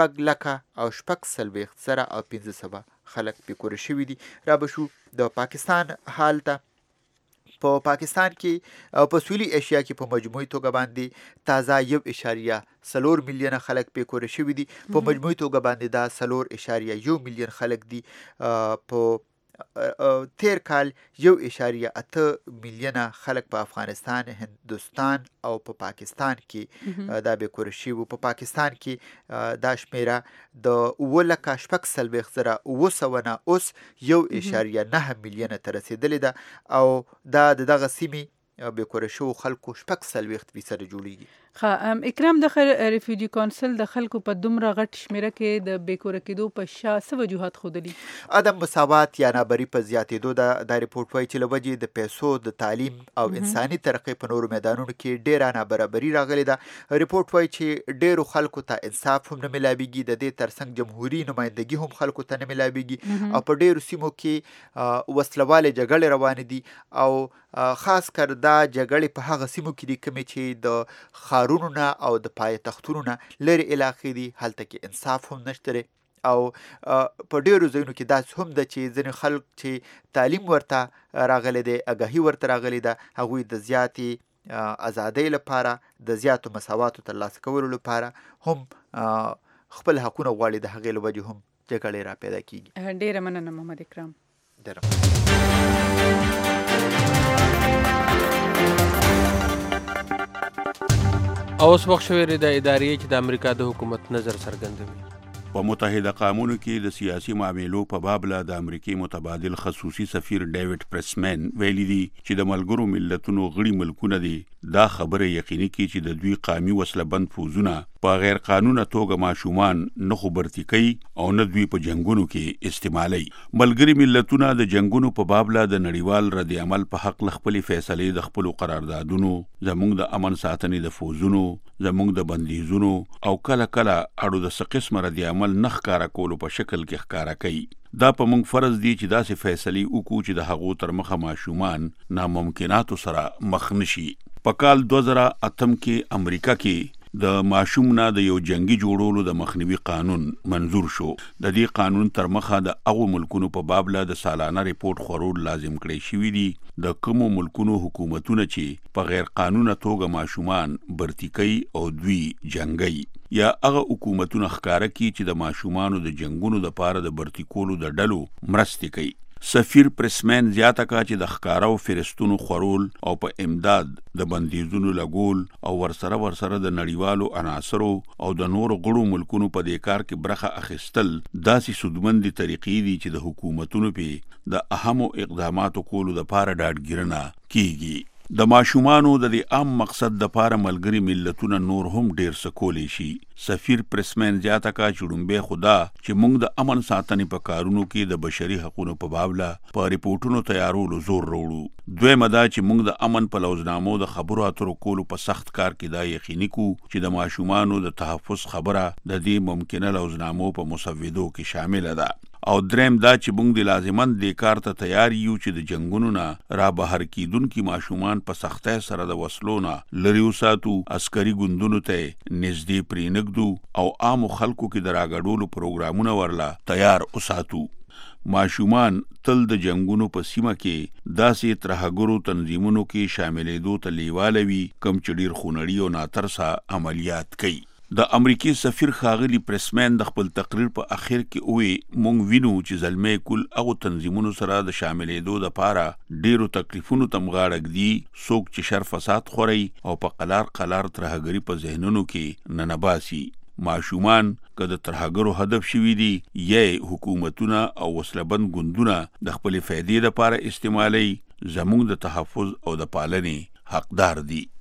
6,46,500 خلک بېکوره شوي دي. را به شو د پاکستان حال ته. په پاکستان کې په سویلي ایشیا کې په مجموعي توګه باندې تازه 1.4 میلیونه خلک بېکوره شوي دي. په مجموعي توګه باندې دا 4.1 میلیون خلک دي. په تیر کال 1.8 میلیونه خلک په افغانستان، هندوستان او په پاکستان کې دا بېکوره شوي. په پاکستان کې دا شمیره د 7,6,900 نه اوس 1.9 میلیونه ته رسېدلې ده. او دا د دغه سیمې بېکوره شوو خلکو 40% جوړیږي. اکرام، د ریفیوجي کونسل د خلکو په دومره غټ شمیره کې د بېکوره کېدو په شا څه وجوهات ښودلي؟ عدم مساوات یا نابري په زیاتېدو ده. دا ریپورټ وایي چې له وجې د پیسو، د تعلیم او انساني ترقۍ په نورو میدانونو کې ډېره نابرابري راغلې ده. ریپورټ وایي چې ډېرو خلکو ته انصاف هم نه میلاویږي. د دې ترڅنګ جمهوري نمایندګي هم خلکو ته نه میلاویږي. او په ډېرو سیمو کې وسلوالې جګړې روانې دي. او خاص کر دا جګړې په هغه سیمو کې دي کومې چې د ښارونو نه او د پایتختونو نه لرې علاقې دي. هلته کې انصاف هم نشته. او په ډېرو ځایونو کې داسې هم ده چې ځینې خلک چې تعلیم ورته راغلی دی، آګاهي ورته راغلی ده، هغوی د زیاتې ازادۍ لپاره، د زیاتو مساواتو ترلاسه کولو لپاره هم خپل حقونه غواړي. د هغې له وجې هم جګړې را پیدا کېږي. ډېره مننه محمد اکرام. اوس وخت شوی د ادارې چې د امریکا د حکومت نظر څرګندوي. په متحده قامونو کې د سیاسي معاملو په باب له د امریکای متبادل خصوصي سفیر ډیوډ پریسمن ویلي دي چې د ملګرو ملتونو غړي ملکونه دي دا خبره یقیني کړي چې د دوی قومي وسلهبند فوزونه په غیر قانونه توګه ماشومان نه خبرتي کوي او نه دوی په جنگونو کې استعمالي. ملګري ملتونه د جنگونو په باب له د نړیوال رد عمل په حق خپل فیصلې د خپل قراردادونو، زموږ د امن ساتنې د فوزونو، زموږ د بندیزونو او کله کله اړو د څه قسمه رد عمل نه ښکاره کولو په شکل کې ښکاره کوي. دا په موږ فرض دی چې داسې فیصلې وکړو چې د هغو تر مخه ماشومان ناممکناتو سره مخ نشي. په کال 2008 کې امریکا کې د ماشوم نه د یو جنگي جوړولو د مخنیوي قانون منظور شو. د دې قانون تر مخه د هغو ملکونو په باب له د سالانه ریپورت خورول لازم کړی شوي دي. د کومو ملکونو حکومتونه چې په غیر قانونه توګه ماشومان برتی کوي او دوی جنگي، یا هغه حکومتونه ښکاره کوي چې د ماشومانو د جنگونو دپاره د برتی کولو د ډلو مرستې کوي. سفیر پریسمن زیاته کا چې د ښکاره او فرستونو خورول او په امداد د بندیزونو لګول او ورسره د نړیوالو عناصرو او د نورو غړو ملکونو په دې کار کې برخه اخیستل داسې سودمندې طریقې دي چې د حکومتونو په د اهمو اقداماتو کولو دپاره ډاډګیرنه کیږي. د ماشومانو د دې عام مقصد دپاره ملګري ملتونه نور هم ډیر څه کولی شي. سفیر پریسمن زیاته کا چې لومبی خدا چې موږ د امن ساتنې په کارونو کې د بشري حقونو په باب له په ریپورټونو تیارولو زور وروړو. دویمه دا چې موږ د امن په لوزنامو د خبرو اترو کولو په سخت کار کې دا یقیني کو چې د ماشومانو د تحفظ خبره د دې ممکنه لوزنامو په مسودو کې شامله ده. او دریم دا چې موږ د لازمن د کار ته تیار یو چې د جنگونو نه را بهر کیدونکي ماشومان په سختۍ سره د وسلو نه لرې وساتو، عسکري ګوندونو ته نږدې پرېنږدو او عامو خلکو کې د راګډولو پروګرامونه ورله تیار وساتو. ماشومان تل د جنگونو په سیمه کې داسې ترهګرو تنظیمونو کې شاملېدو ته لیواله وي کوم چې ډېر خونړي او ناترسه عملیات کوي. د امریکای سفیر ښاغلي پریسمین د خپل تقریر په اخر کې وی مونږ وینو چې زلمې کل هغو تنظیمونو سره د شاملېدو دپاره ډیرو تکلیفونو ته مغاړه ږدي، څوک چې شر فساد خوري او په قلار قلار ترهګري په ذهنونو کې ننباسي. ماشومان که د ترهګرو هدف شوي دي یا حکومتونه او وسلهبند ګوندونه د خپلې فایدې دپاره استعمالوي، زموږ د تحفظ او د پالنې حقدار دي.